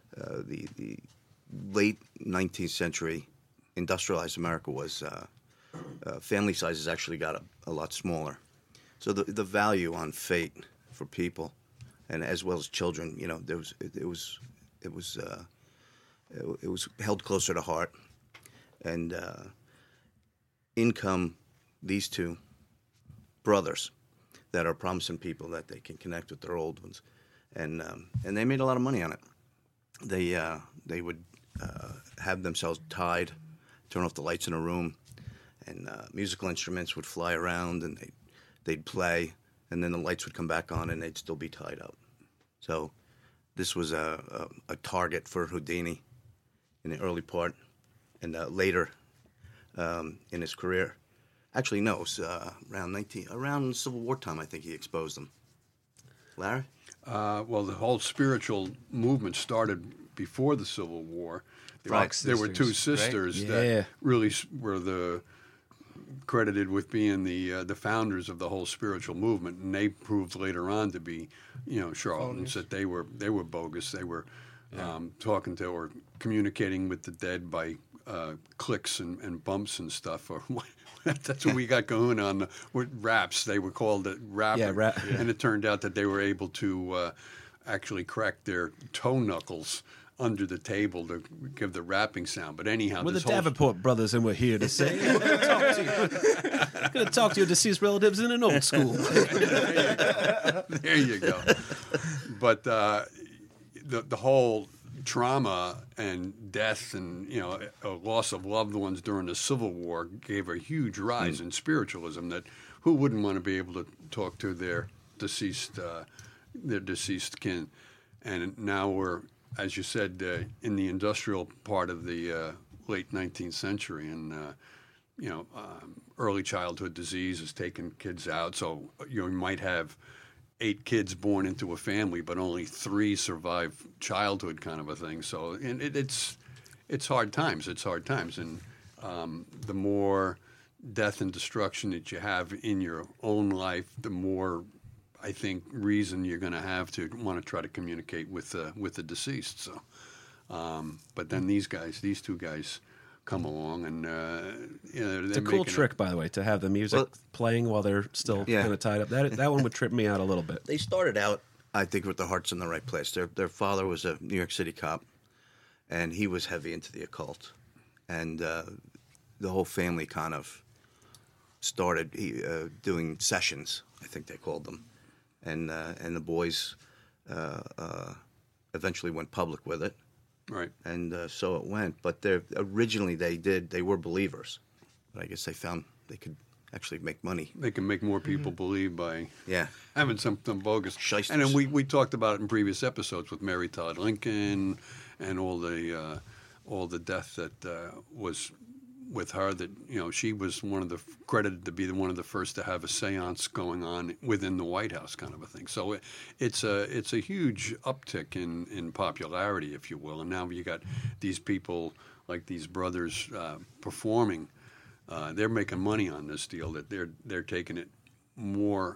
the late 19th century industrialized America was family sizes actually got a lot smaller. So the value on fate for people, and as well as children, you know, it was held closer to heart. And income, these two brothers that are promising people that they can connect with their old ones, and they made a lot of money on it. They would have themselves tied, turn off the lights in a room, and musical instruments would fly around, and they'd play, and then the lights would come back on, and they'd still be tied up. So this was a target for Houdini in the early part, and later in his career. Actually, no, it was around Civil War time, I think he exposed them. Larry? Well, the whole spiritual movement started before the Civil War. There were two sisters that really were credited with being the founders of the whole spiritual movement, and they proved later on to be, charlatans, that they were bogus. They were talking to or communicating with the dead by clicks and bumps and stuff. Or that's what we got going on with raps. They were called rapping. And it turned out that they were able to actually crack their toe knuckles under the table to give the rapping sound. But anyhow, we're the Davenport brothers, and we're here to say we're going to talk to your deceased relatives in an old school. There you go. But the whole trauma and death and a loss of loved ones during the Civil War gave a huge rise in spiritualism. That who wouldn't want to be able to talk to their deceased kin? And now we're, as you said, in the industrial part of the late 19th century, and early childhood disease is taking kids out. So you might have 8 kids born into a family, but only 3 survive childhood, kind of a thing. So, and it's hard times. It's hard times, and the more death and destruction that you have in your own life, the more, I think, reason you're going to have to want to try to communicate with the deceased. So, but then these two guys come along, and it's a cool trick, by the way, to have the music playing while they're still kind of tied up. That one would trip me out a little bit. They started out, I think, with their hearts in the right place. Their father was a New York City cop, and he was heavy into the occult, and the whole family kind of started doing sessions, I think they called them, and the boys eventually went public with it. Right. And so it went. But originally they were believers. But I guess they found they could actually make money. They can make more people believe by having something bogus. Shysters. And then we talked about it in previous episodes with Mary Todd Lincoln and all the death that was with her, that she was credited to be one of the first to have a seance going on within the White House, kind of a thing. So it's a huge uptick in popularity, if you will. And now you got these people like these brothers performing. They're making money on this deal. That they're taking it more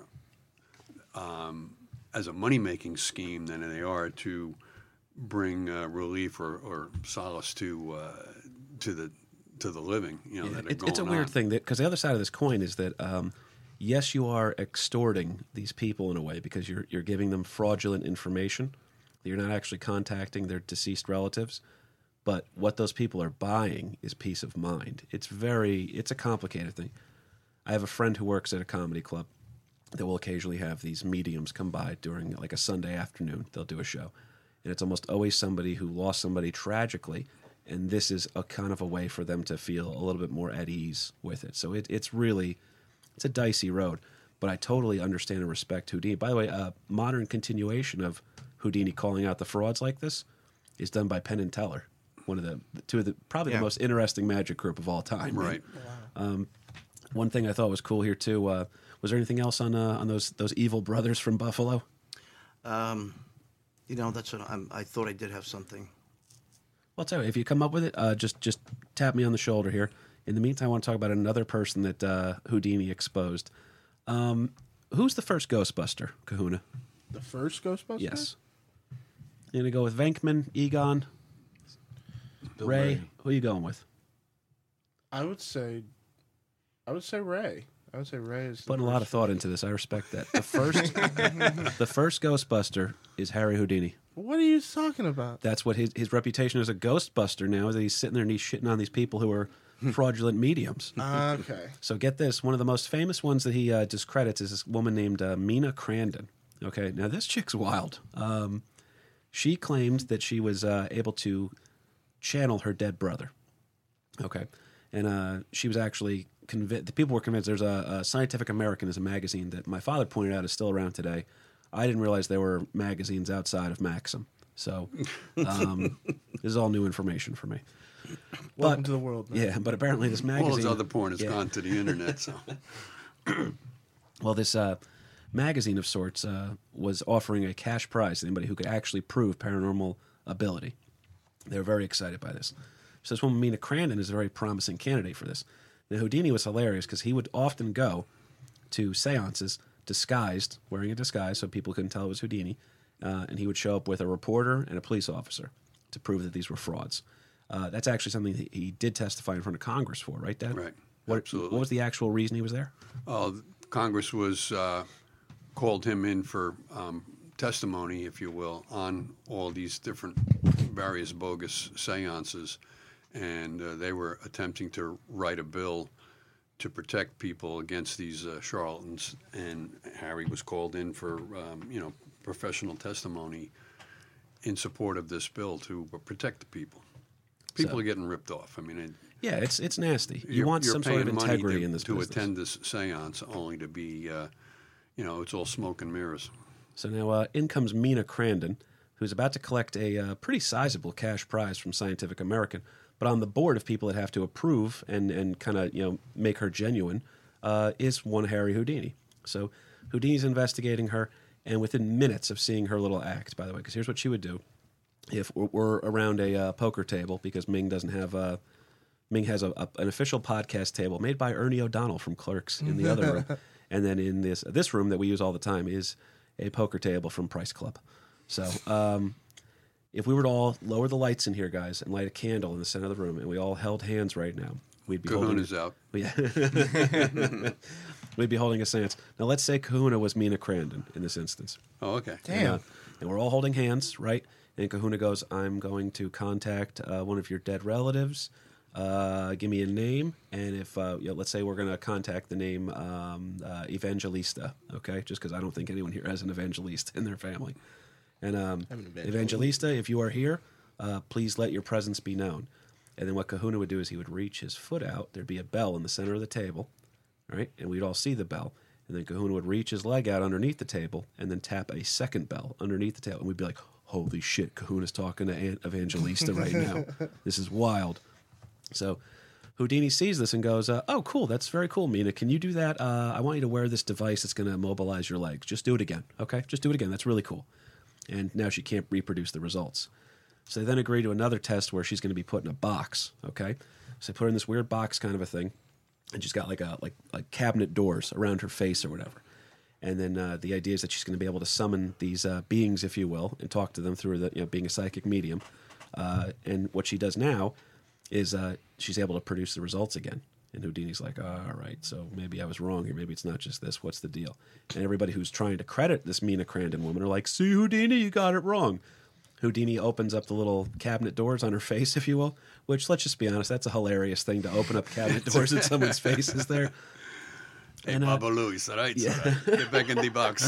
as a money making scheme than they are to bring relief or solace to the living, that are going it's a weird thing, because the other side of this coin is that yes, you are extorting these people in a way, because you're giving them fraudulent information. You're not actually contacting their deceased relatives, but what those people are buying is peace of mind. It's a complicated thing. I have a friend who works at a comedy club that will occasionally have these mediums come by during like a Sunday afternoon. They'll do a show, and it's almost always somebody who lost somebody tragically. And this is a kind of a way for them to feel a little bit more at ease with it. So it's a dicey road. But I totally understand and respect Houdini. By the way, a modern continuation of Houdini calling out the frauds like this is done by Penn and Teller, one of the the most interesting magic group of all time. Right. Wow. One thing I thought was cool here too. Was there anything else on those evil brothers from Buffalo? That's what I thought I did have something. Well, I'll tell you, if you come up with it, just tap me on the shoulder here. In the meantime, I want to talk about another person that Houdini exposed. Who's the first Ghostbuster, Kahuna? The first Ghostbuster? Yes. You're going to go with Venkman, Egon, Ray? Who are you going with? I would say I would say Ray. I would say Ray is Putting a lot of thought into this. I respect that. The first Ghostbuster is Harry Houdini. What are you talking about? That's what his reputation as a Ghostbuster now is that he's sitting there and he's shitting on these people who are fraudulent mediums. Okay. So get this. One of the most famous ones that he discredits is this woman named Mina Crandon. Okay, now this chick's wild. She claimed that she was able to channel her dead brother. Okay, and she was actually convinced. The people were convinced. There's a Scientific American is a magazine that my father pointed out is still around today. I didn't realize there were magazines outside of Maxim. So this is all new information for me. Welcome to the world, man. Yeah, but apparently this magazine... All his other porn has gone to the internet, so... Well, this magazine of sorts was offering a cash prize to anybody who could actually prove paranormal ability. They were very excited by this. So this woman, Mina Crandon, is a very promising candidate for this. Now, Houdini was hilarious because he would often go to seances disguised, wearing a disguise so people couldn't tell it was Houdini, and he would show up with a reporter and a police officer to prove that these were frauds. That's actually something that he did testify in front of Congress for, right, Dad? Right. Absolutely. What was the actual reason he was there? Congress was called him in for testimony, if you will, on all these different various bogus seances, and they were attempting to write a bill to protect people against these charlatans. And Harry was called in for professional testimony in support of this bill to protect the people. People are getting ripped off. I mean, yeah, it's nasty. You want some sort of integrity in this business. To attend this seance only to be, it's all smoke and mirrors. So now in comes Mina Crandon, who's about to collect a pretty sizable cash prize from Scientific American. But on the board of people that have to approve and kind of make her genuine is one Harry Houdini. So Houdini's investigating her, and within minutes of seeing her little act, by the way, because here's what she would do. If we're around a poker table, because Ming doesn't have Ming has an official podcast table made by Ernie O'Donnell from Clerks in the other room, and then in this room that we use all the time is a poker table from Price Club. So if we were to all lower the lights in here, guys, and light a candle in the center of the room, and we all held hands right now, we'd be Kahuna's out. We'd be holding a seance. Now let's say Kahuna was Mina Crandon in this instance. Oh, okay. Damn. And we're all holding hands, right? And Kahuna goes, I'm going to contact one of your dead relatives. Give me a name. And if, let's say we're going to contact the name Evangelista, okay? Just because I don't think anyone here has an Evangelista in their family. And Evangelista, if you are here, please let your presence be known. And then what Kahuna would do is he would reach his foot out. There'd be a bell in the center of the table, right? And we'd all see the bell. And then Kahuna would reach his leg out underneath the table and then tap a second bell underneath the table. And we'd be like, holy shit, Kahuna's talking to Evangelista right now. This is wild. So Houdini sees this and goes, oh, cool, that's very cool, Mina. Can you do that? I want you to wear this device that's going to immobilize your legs. Just do it again, okay? Just do it again. That's really cool. And now she can't reproduce the results. So they then agree to another test where she's going to be put in a box, okay? So they put her in this weird box kind of a thing, and she's got like cabinet doors around her face or whatever. And then the idea is that she's going to be able to summon these beings, if you will, and talk to them through being a psychic medium. And what she does now is she's able to produce the results again. And Houdini's like, all right, so maybe I was wrong here. Maybe it's not just this. What's the deal? And everybody who's trying to credit this Mina Crandon woman are like, see, Houdini, you got it wrong. Houdini opens up the little cabinet doors on her face, if you will, which, let's just be honest, that's a hilarious thing to open up cabinet doors in someone's face, is there? Hey, Baba Louis, all right? Yeah. Get back in the box.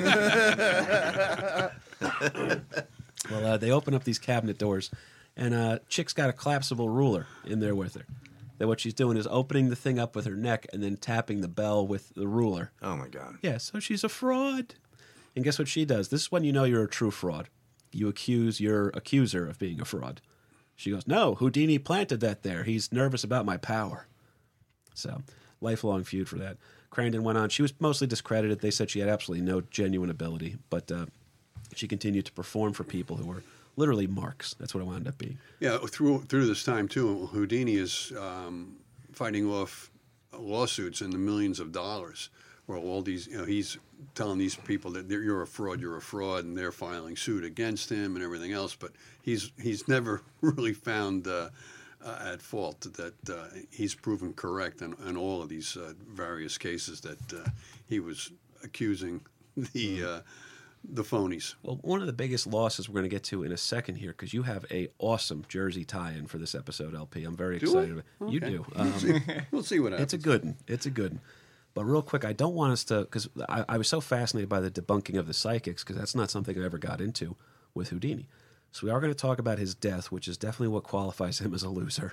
Well, they open up these cabinet doors, and chick's got a collapsible ruler in there with her. That what she's doing is opening the thing up with her neck and then tapping the bell with the ruler. Oh, my God. Yeah, so she's a fraud. And guess what she does? This is when you know you're a true fraud. You accuse your accuser of being a fraud. She goes, no, Houdini planted that there. He's nervous about my power. So, lifelong feud for that. Crandon went on. She was mostly discredited. They said she had absolutely no genuine ability, but she continued to perform for people who were literally marks. That's what it wound up being. Yeah, through this time, too, Houdini is fighting off lawsuits in the millions of dollars, where all these, he's telling these people that you're a fraud, and they're filing suit against him and everything else. But he's never really found at fault, that he's proven correct in all of these various cases that he was accusing the phonies. Well, one of the biggest losses we're going to get to in a second here, because you have a awesome Jersey tie-in for this episode, LP. I'm very excited. You do. We'll see what happens. It's a good one. It's a good one. But real quick, I don't want us to, because I was so fascinated by the debunking of the psychics, because that's not something I ever got into with Houdini. So we are going to talk about his death, which is definitely what qualifies him as a loser.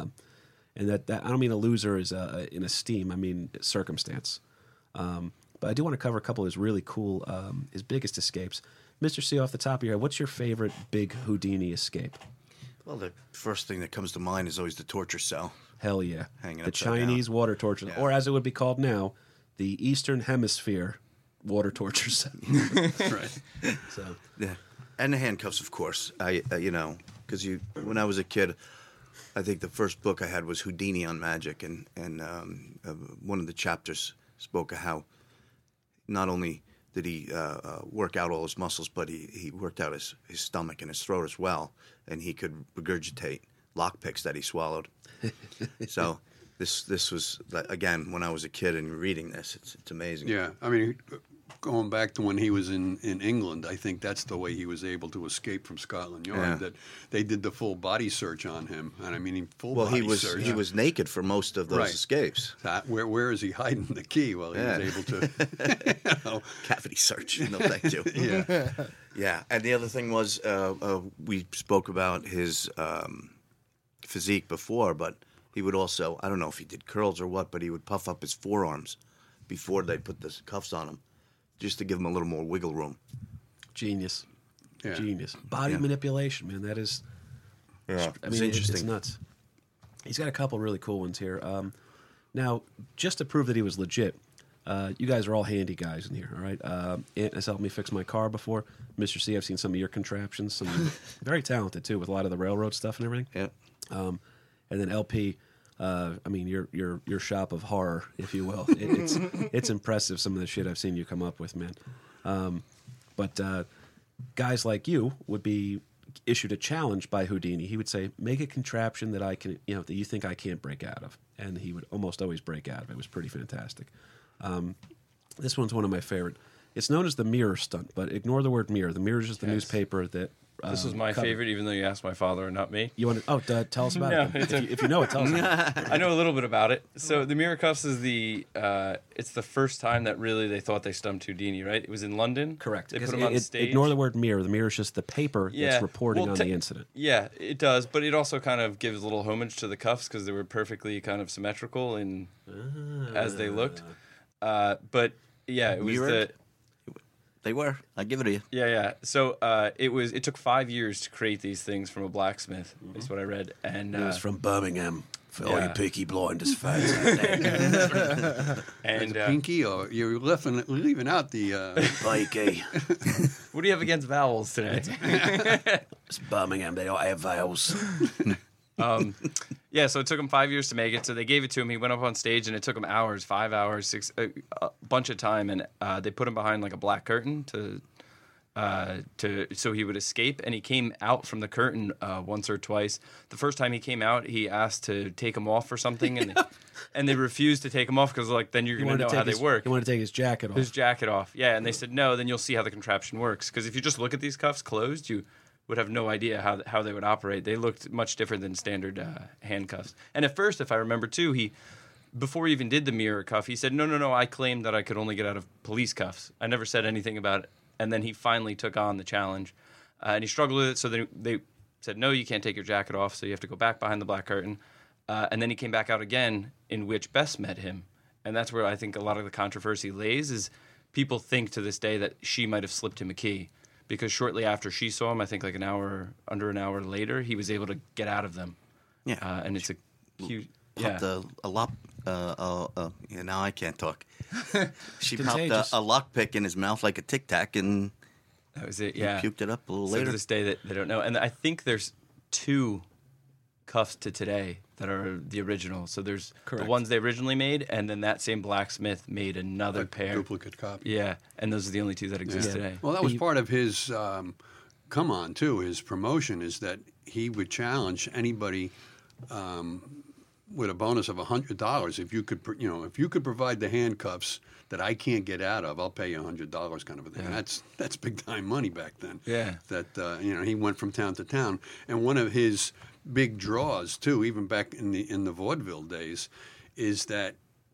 And that I don't mean a loser is in esteem. I mean circumstance. But I do want to cover a couple of his really cool, his biggest escapes. Mr. C, off the top of your head, what's your favorite big Houdini escape? Well, the first thing that comes to mind is always the torture cell. Hell yeah. Hanging the upside Chinese down. water torture, Yeah. or as it would be called now, the Eastern Hemisphere water torture cell. Right. So, Yeah, and the handcuffs, of course. Because when I was a kid, I think the first book I had was Houdini on Magic, and one of the chapters spoke of how not only did he work out all his muscles, but he worked out his stomach and his throat as well, and he could regurgitate lockpicks that he swallowed. So this was, again, when I was a kid and reading this, it's amazing. Yeah, I mean, going back to when he was in England, I think that's the way he was able to escape from Scotland Yard. Yeah. That they did the full body search on him, and I mean, Well, body he was search. he was naked for most of those Right. escapes. Where is he hiding the key? Well, he Yeah. was able to. Cavity search. No, thank you. Yeah. Yeah, and the other thing was we spoke about his physique before, but he would also, I don't know if he did curls or what, but he would puff up his forearms before they put the cuffs on him, just to give him a little more wiggle room. genius. Yeah. Genius. Body Yeah. manipulation, man. That is, Yeah, I mean, it's nuts. He's got a couple really cool ones here. Now, just to prove that he was legit, you guys are all handy guys in here, all right? Ant has helped me fix my car before. Mr. C, I've seen some of your contraptions. Some very talented, too, with a lot of the railroad stuff and everything. Yeah. And then LP, I mean, your shop of horror, if you will. It's impressive, some of the shit I've seen you come up with, man. But guys like you would be issued a challenge by Houdini. He would say, make a contraption that I can, that you think I can't break out of. And he would almost always break out of it. It was pretty fantastic. This one's one of my favorite. It's known as the mirror stunt, but ignore the word mirror. The mirror is just the newspaper that... This was my covered. favorite, even though you asked my father and not me. You want to? Tell us about No, it. then. If you know it, tell us. About it. I know a little bit about it. So the mirror cuffs is it's the first time that really they thought they stumped Houdini, right? It was in London. Correct. They Because put him on stage. Ignore the word mirror. The mirror is just the paper that's reporting Well, on the incident. Yeah, it does, but it also kind of gives a little homage to the cuffs because they were perfectly kind of symmetrical in as they looked. But yeah, it was Mirrored? They were. I give it to you. Yeah. So it took 5 years to create these things from a blacksmith. Is what I read, and It was from Birmingham. For all yeah. you Peaky Blinders fans out there. and Pinky, or you're leaving out the. Pikey. what do you have against vowels today? It's Birmingham. They don't have vowels. Yeah, so it took him 5 years to make it. So they gave it to him. He went up on stage, and it took him hours, 5 hours, a bunch of time. And they put him behind like a black curtain so he would escape. And he came out from the curtain once or twice. The first time he came out, he asked to take him off or something, and they refused to take him off because like then you're going to know how they work. He wanted to take his jacket off. His jacket off, yeah. And they said no. Then you'll see how the contraption works. Because if you just look at these cuffs closed, you would have no idea how they would operate. They looked much different than standard handcuffs. And at first, if I remember too, before he even did the mirror cuff, he said, no, I claimed that I could only get out of police cuffs. I never said anything about it. And then he finally took on the challenge. And he struggled with it, so they said, no, you can't take your jacket off, so you have to go back behind the black curtain. And then he came back out again, in which Bess met him. And that's where I think a lot of the controversy lays, is people think to this day that she might have slipped him a key. Because shortly after she saw him, I think like under an hour later, he was able to get out of them. Yeah. And it's a huge... Popped a lock. Now I can't talk. She popped Contagious. a lockpick in his mouth like a Tic Tac, and That was it, he yeah. puked it up a little So later. to this day, that they don't know. And I think there's 2 cuffs to today that are the original. So there's Correct. the ones they originally made, and then that same blacksmith made another a pair. duplicate copy. Yeah, and those are the only 2 that exist today. Well, that was part of his come on too. His promotion is that he would challenge anybody with a bonus of $100 if you could, if you could provide the handcuffs that I can't get out of, I'll pay you $100 kind of a thing. Yeah. That's big time money back then. Yeah. That he went from town to town, and one of his big draws too, even back in the vaudeville days, is that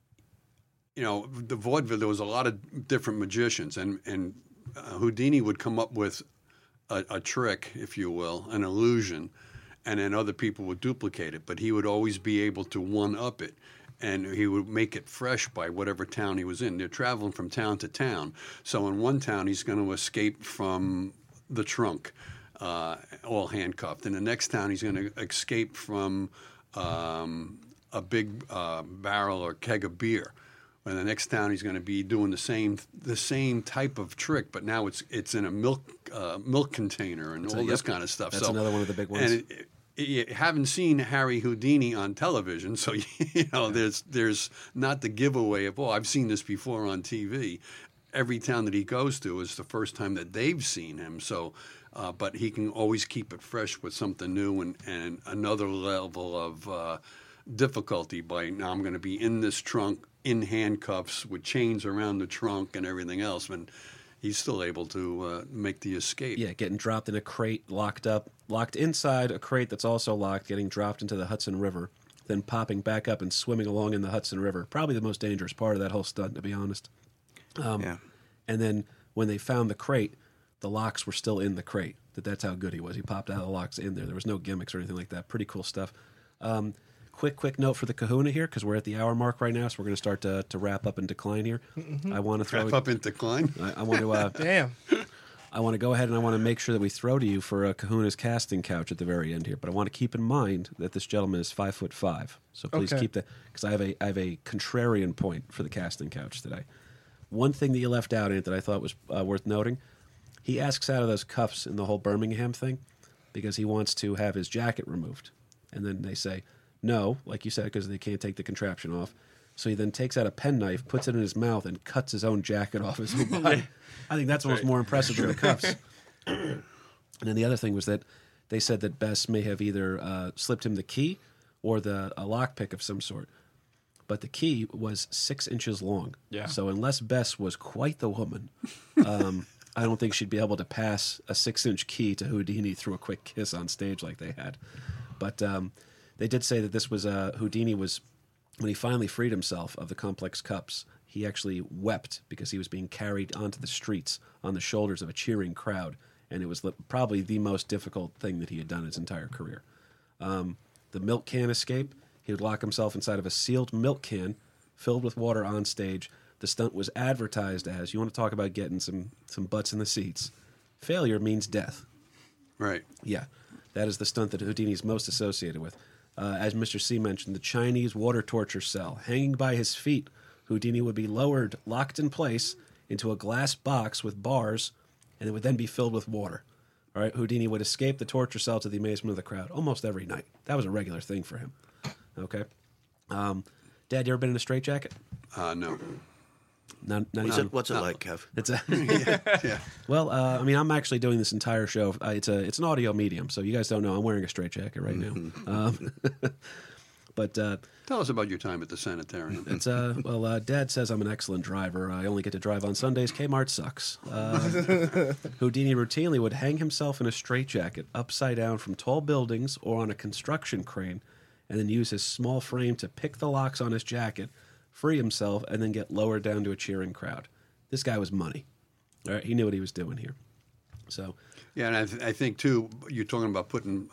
the vaudeville, there was a lot of different magicians, and Houdini would come up with a trick, if you will, an illusion, and then other people would duplicate it, but he would always be able to one-up it, and he would make it fresh by whatever town he was in. They're traveling from town to town, so in one town he's going to escape from the trunk, all handcuffed. In the next town he's going to escape from a big barrel or keg of beer. In the next town, he's going to be doing the same type of trick, but now it's in a milk container and all this kind of stuff. That's another one of the big ones. And you haven't seen Harry Houdini on television, so there's not the giveaway of I've seen this before on TV. Every town that he goes to is the first time that they've seen him. So, but he can always keep it fresh with something new and another level of difficulty. By now, I'm going to be in this trunk, in handcuffs with chains around the trunk and everything else, and he's still able to make the escape. Yeah, getting dropped in a crate, locked inside a crate that's also locked, getting dropped into the Hudson River, then popping back up and swimming along in the Hudson River. Probably the most dangerous part of that whole stunt, to be honest. Yeah. And then when they found the crate, the locks were still in the crate. That's how good he was. He popped out of the locks in there. There was no gimmicks or anything like that. Pretty cool stuff. Quick note for the kahuna here, because we're at the hour mark right now, so we're going to start to wrap up and decline here. I want to throw Wrap up and decline? I want to Damn. I want to go ahead and I want to make sure that we throw to you for a Kahuna's casting couch at the very end here. But I want to keep in mind that this gentleman is 5'5", so please keep that, because I have a contrarian point for the casting couch today. One thing that you left out in it that I thought was worth noting: he asks out of those cuffs in the whole Birmingham thing because he wants to have his jacket removed, and then they say no, like you said, because they can't take the contraption off. So he then takes out a penknife, puts it in his mouth, and cuts his own jacket off his own body. I think that's almost more impressive than the cuffs. And then the other thing was that they said that Bess may have either slipped him the key or a lockpick of some sort. But the key was 6 inches long. Yeah. So unless Bess was quite the woman, I don't think she'd be able to pass a 6-inch key to Houdini through a quick kiss on stage like they had. But they did say that this was Houdini was, when he finally freed himself of the complex cups, he actually wept because he was being carried onto the streets on the shoulders of a cheering crowd, and it was probably the most difficult thing that he had done in his entire career. The milk can escape, he would lock himself inside of a sealed milk can filled with water on stage. The stunt was advertised as, you want to talk about getting some butts in the seats, failure means death. Right. Yeah, that is the stunt that Houdini's most associated with. As Mr. C mentioned, the Chinese water torture cell. Hanging by his feet, Houdini would be lowered, locked in place, into a glass box with bars, and it would then be filled with water. All right, Houdini would escape the torture cell to the amazement of the crowd almost every night. That was a regular thing for him. Okay. Dad, you ever been in a straitjacket? No. Not What's it like, Kev? It's a Yeah. Well, I mean, I'm actually doing this entire show. It's an audio medium, so you guys don't know I'm wearing a straitjacket right now. But Tell us about your time at the sanitarium. it's Dad says I'm an excellent driver. I only get to drive on Sundays. Kmart sucks. Houdini routinely would hang himself in a straitjacket upside down from tall buildings or on a construction crane, and then use his small frame to pick the locks on his jacket, free himself, and then get lowered down to a cheering crowd. This guy was money. All right, he knew what he was doing here. So, Yeah, and I think, too, you're talking about putting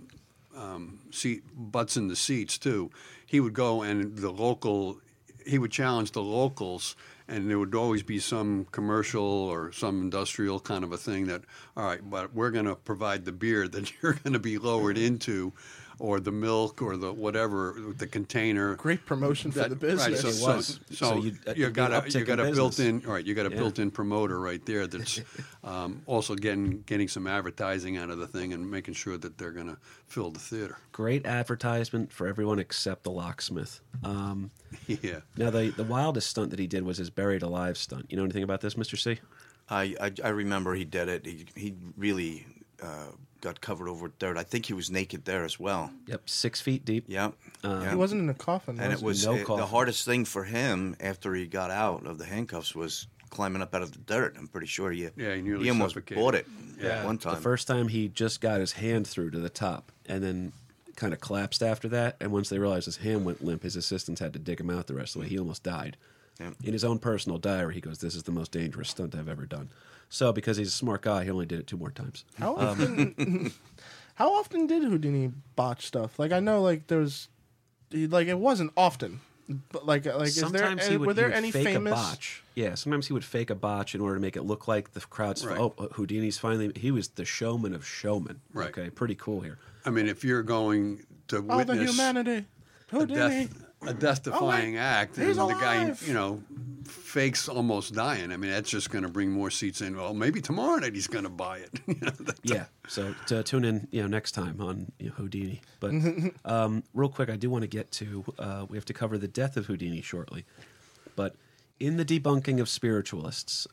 butts in the seats, too. He would go and he would challenge the locals, and there would always be some commercial or some industrial kind of a thing that, all right, but we're going to provide the beer that you're going to be lowered into, or the milk, or the whatever, the container. Great promotion for the business. Right, It was. So you an got a uptick in business. built-in, right? You got a built-in promoter right there that's also getting some advertising out of the thing and making sure that they're going to fill the theater. great advertisement for everyone except the locksmith. Yeah. Now, the wildest stunt that he did was his buried alive stunt. You know anything about this, Mr. C? I remember he did it. He really got covered over with dirt. I think he was naked there as well. Yep, 6 feet deep. Yep. He wasn't in a coffin. And it was No the coffin. hardest thing for him after he got out of the handcuffs was climbing up out of the dirt. I'm pretty sure he nearly almost suffocated. bought it Yeah. one time. The first time he just got his hand through to the top and then kind of collapsed after that. And once they realized his hand went limp, his assistants had to dig him out the rest of the way. He almost died. Yeah. In his own personal diary, he goes, "This is the most dangerous stunt I've ever done." So because he's a smart guy, he only did it 2 more times. How often? How often did Houdini botch stuff? Like I know, like there's, like it wasn't often, but like is Sometimes there he would, were there he would any fake famous? a botch. Yeah, sometimes he would fake a botch in order to make it look like the crowd's. Right. Oh, Houdini's finally. He was the showman of showmen. Right. Okay, pretty cool here. I mean, if you're going to Oh, the witness humanity. a Houdini. death-defying act, he's and the guy, alive. fakes almost dying. I mean, that's just going to bring more seats in. Well, maybe tomorrow night he's going to buy it. Yeah. So to tune in, next time on Houdini. But real quick, I do want to get to. We have to cover the death of Houdini shortly. But in the debunking of spiritualists,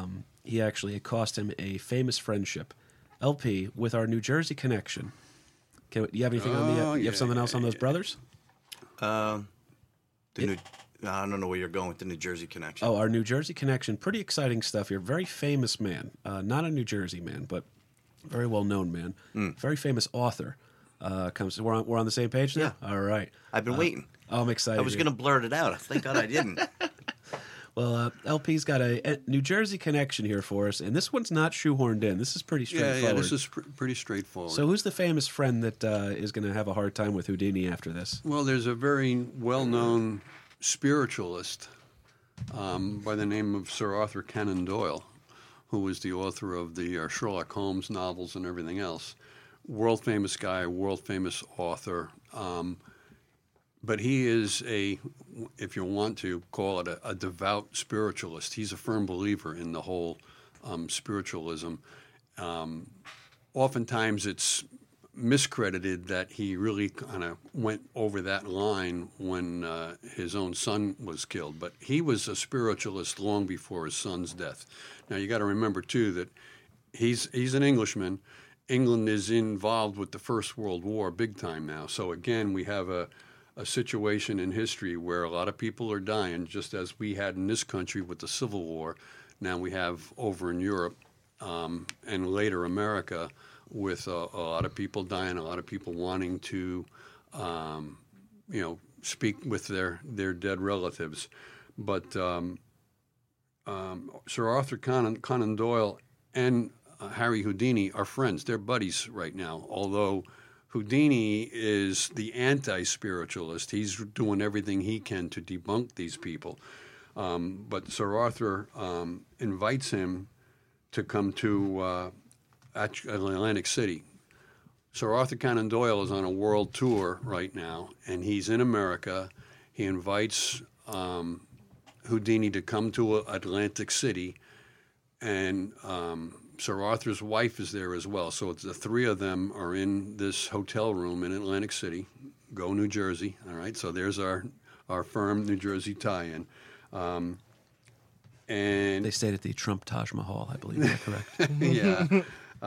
it cost him a famous friendship. LP with our New Jersey connection. Do you have anything on the? You have something else on those brothers? I don't know where you're going with the New Jersey connection. Oh, our New Jersey connection. Pretty exciting stuff here. Very famous man. Not a New Jersey man, but very well-known man. Very famous author. We're on the same page now? Yeah. All right. I've been waiting. I'm excited. I was going to blurt it out. Thank God I didn't. Well, LP's got a New Jersey connection here for us, and this one's not shoehorned in. This is pretty straightforward. Yeah, this is pretty straightforward. So who's the famous friend that is going to have a hard time with Houdini after this? Well, there's a very well-known spiritualist by the name of Sir Arthur Conan Doyle, who was the author of the Sherlock Holmes novels and everything else. World-famous guy, world-famous author. But he is if you want to call it a devout spiritualist. He's a firm believer in the whole spiritualism. Oftentimes it's miscredited that he really kind of went over that line when his own son was killed. But he was a spiritualist long before his son's death. Now you got to remember too that he's an Englishman. England is involved with the First World War big time now. So again, we have a situation in history where a lot of people are dying, just as we had in this country with the Civil War. Now we have over in Europe and later America with a lot of people dying, a lot of people wanting to, speak with their dead relatives. But Sir Arthur Conan Doyle and Harry Houdini are friends. They're buddies right now, although Houdini is the anti-spiritualist. He's doing everything he can to debunk these people. But Sir Arthur invites him to come to Atlantic City. Sir Arthur Conan Doyle is on a world tour right now, and he's in America. He invites Houdini to come to Atlantic City, and Sir Arthur's wife is there as well. So the three of them are in this hotel room in Atlantic City. Go New Jersey. All right. So there's our firm New Jersey tie-in. And They stayed at the Trump Taj Mahal, I believe. Is that correct? yeah.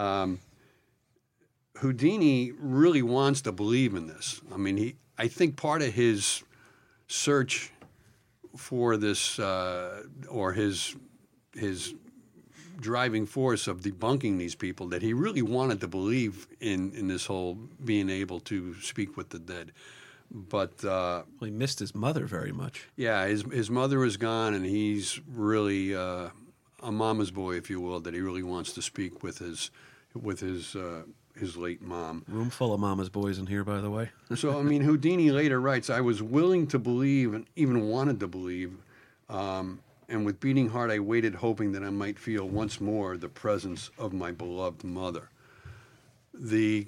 Houdini really wants to believe in this. I mean, I think part of his search for this, or his driving force of debunking these people, that he really wanted to believe in this whole being able to speak with the dead. But Well, he missed his mother very much. yeah, his mother is gone, and he's really a mama's boy, if you will, that he really wants to speak with his late mom. Room full of mama's boys in here, by the way. So, I mean, Houdini later writes, I was willing to believe and even wanted to believe, and with beating heart I waited, hoping that I might feel once more the presence of my beloved mother. The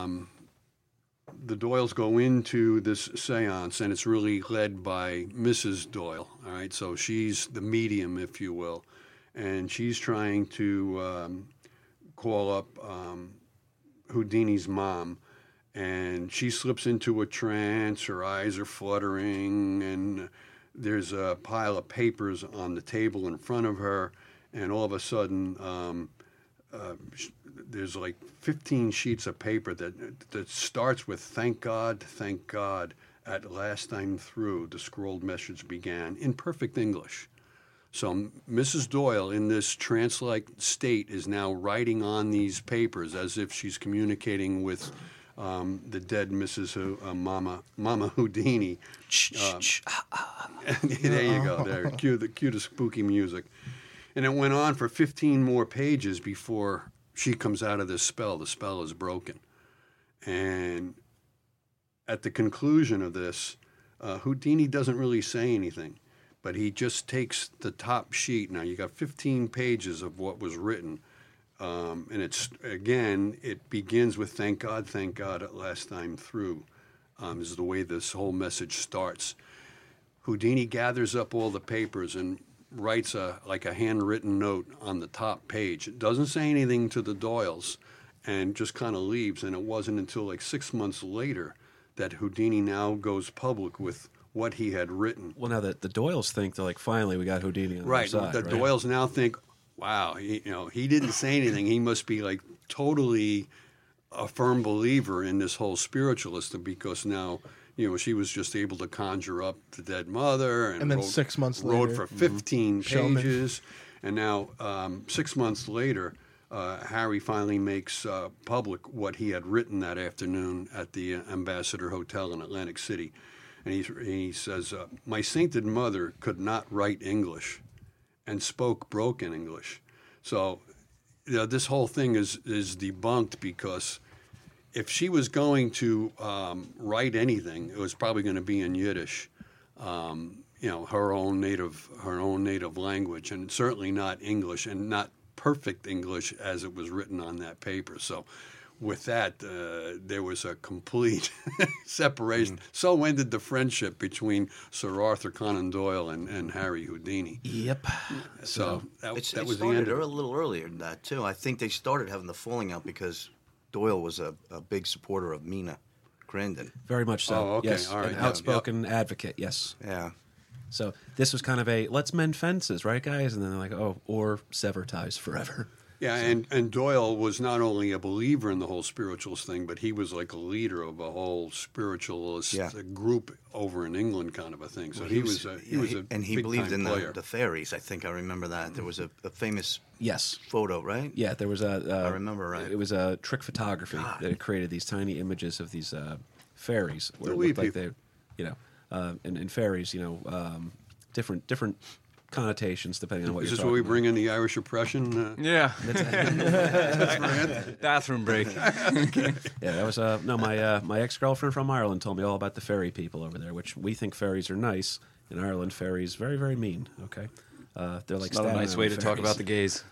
Doyles go into this seance, and it's really led by Mrs. Doyle, all right? So she's the medium, if you will, and she's trying to call up Houdini's mom, and she slips into a trance. Her eyes are fluttering, and there's a pile of papers on the table in front of her, and all of a sudden there's like 15 sheets of paper that starts with thank God, at last I'm through, the scrolled message began, in perfect English. So Mrs. Doyle, in this trance-like state, is now writing on these papers as if she's communicating with the dead Mrs. Mama Houdini. There you go. There, cue the spooky music. And it went on for 15 more pages before she comes out of this spell. The spell is broken. And at the conclusion of this, Houdini doesn't really say anything, but he just takes the top sheet. Now, you got 15 pages of what was written. And it begins with thank God, at last I'm through, is the way this whole message starts. Houdini gathers up all the papers and writes a handwritten note on the top page. It doesn't say anything to the Doyles and just kind of leaves. And it wasn't until like 6 months later that Houdini now goes public with what he had written. Well, now that the Doyles think they're like, finally, we got Houdini on Right. our side. The Doyles now think, wow, he didn't say anything. He must be like totally a firm believer in this whole spiritualist, because now, she was just able to conjure up the dead mother, and then 6 months wrote later, for 15 Showman. pages, and now 6 months later, Harry finally makes public what he had written that afternoon at the Ambassador Hotel in Atlantic City, and he says, "My sainted mother could not write English, and spoke broken English." So, this whole thing is debunked, because if she was going to write anything, it was probably going to be in Yiddish, her own native language, and certainly not English, and not perfect English as it was written on that paper. So, with that, there was a complete separation. So ended the friendship between Sir Arthur Conan Doyle and Harry Houdini. Yep. So that was the started end of a it. little earlier than that, too. I think they started having the falling out because Doyle was a big supporter of Mina Crandon. Very much so. Oh, okay. Yes. All right. An Yeah. outspoken advocate, yes. Yeah. So this was kind of a let's mend fences, right, guys? And then they're like, or sever ties forever. Yeah, and Doyle was not only a believer in the whole spiritualist thing, but he was like a leader of a whole spiritualist group over in England, kind of a thing. So he was a and he big believed time in player. the fairies. I think I remember that. There was a famous Yes. photo, right? Yeah, there was a. I remember right. It was a trick photography that created these tiny images of these fairies, where it Wee looked like people. they, and fairies, different connotations depending on what Is you're this talking where we about. bring in the Irish oppression? Yeah. Bathroom break. Yeah, that was no. My ex-girlfriend from Ireland told me all about the fairy people over there, which we think fairies are nice. In Ireland, fairies very, very mean. Okay, they're like Not a Staten nice way to Island talk fairies. about the gays.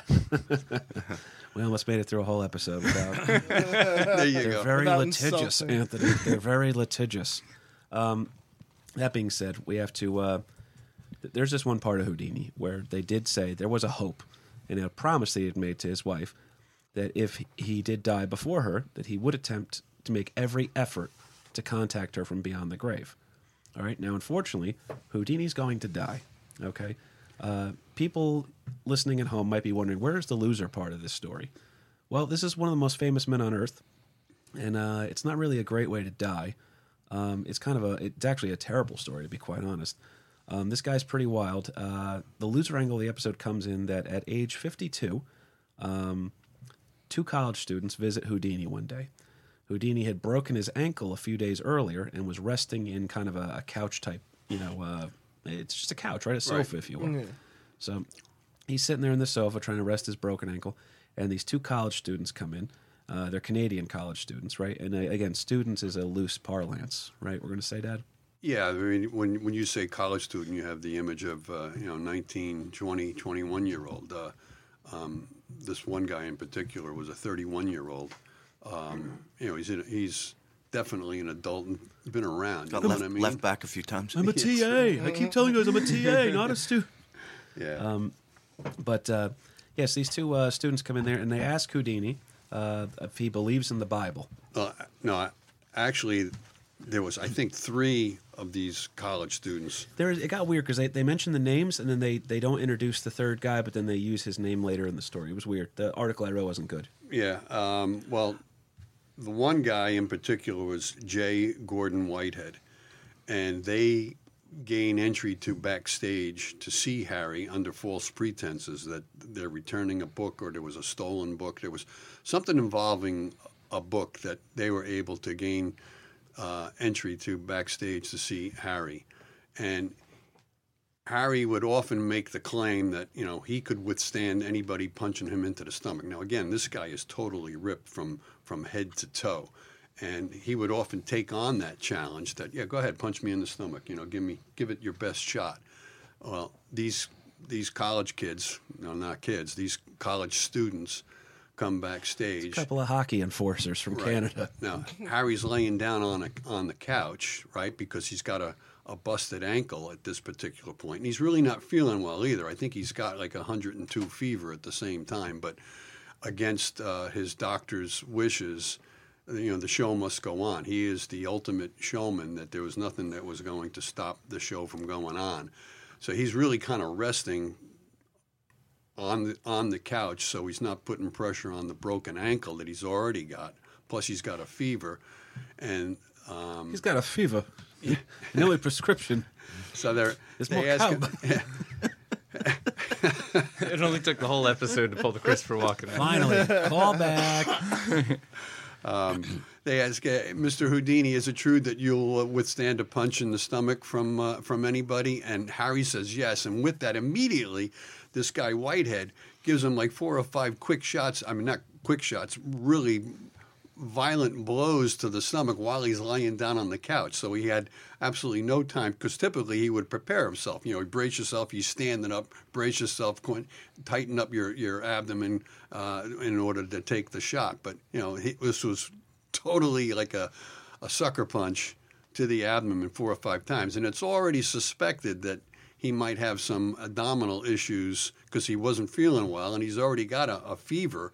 We almost made it through a whole episode without. There you They're go. very Without litigious, insulting. Anthony. They're very litigious. That being said, we have to. There's this one part of Houdini where they did say there was a hope and a promise that he had made to his wife that if he did die before her, that he would attempt to make every effort to contact her from beyond the grave. All right. Now, unfortunately, Houdini's going to die. Okay. People listening at home might be wondering, where's the loser part of this story? Well, this is one of the most famous men on Earth, and it's not really a great way to die. It's actually a terrible story, to be quite honest. This guy's pretty wild. The loser angle of the episode comes in that at age 52, two college students visit Houdini one day. Houdini had broken his ankle a few days earlier and was resting in kind of a couch type, it's just a couch, right? A sofa, if you will. Yeah. So he's sitting there in the sofa trying to rest his broken ankle, and these two college students come in. They're Canadian college students, right? And again, students is a loose parlance, right? We're going to say, Dad? Yeah, I mean, when you say college student, you have the image of 19, 20, 21-year-old. This one guy in particular was a 31-year-old. He's definitely an adult and been around. Got You know what I mean? left back a few times. I'm a TA. I keep telling you guys I'm a TA, not a student. Yeah. But yes, these two students come in there and they ask Houdini if he believes in the Bible. No, actually, there was, I think, 3 of these college students. It got weird because they mention the names and then they don't introduce the third guy, but then they use his name later in the story. It was weird. The article I wrote wasn't good. Yeah. Well, the one guy in particular was J. Gordon Whitehead, and they gain entry to backstage to see Harry under false pretenses that they're returning a book or there was a stolen book. There was something involving a book that they were able to gain entry to backstage to see Harry. And Harry would often make the claim that, you know, he could withstand anybody punching him into the stomach. Now, again, this guy is totally ripped from head to toe. And he would often take on that challenge that, yeah, go ahead, punch me in the stomach. You know, give it your best shot. Well, these college kids, no, not kids, these college students come backstage. A couple of hockey enforcers from Canada. Now, Harry's laying down on the couch, right, because he's got a busted ankle at this particular point. And he's really not feeling well either. I think he's got like 102 fever at the same time. But against his doctor's wishes, you know, the show must go on. He is the ultimate showman, that there was nothing that was going to stop the show from going on. So he's really kind of resting on the couch, so he's not putting pressure on the broken ankle that he's already got. Plus, he's got a fever, and he's got a fever. The only prescription. So It's more they ask him, It only took the whole episode to pull the Christopher Walken out. Finally, call back. They ask Mr. Houdini, is it true that you'll withstand a punch in the stomach from anybody? And Harry says yes. And with that, immediately, this guy Whitehead gives him like 4 or 5 quick shots. I mean, not quick shots, really violent blows to the stomach while he's lying down on the couch. So he had absolutely no time, because typically he would prepare himself. You know, brace yourself, he's standing up, brace yourself, tighten up your abdomen in order to take the shot. But, you know, this was totally like a sucker punch to the abdomen 4 or 5 times. And it's already suspected that he might have some abdominal issues because he wasn't feeling well, and he's already got a fever.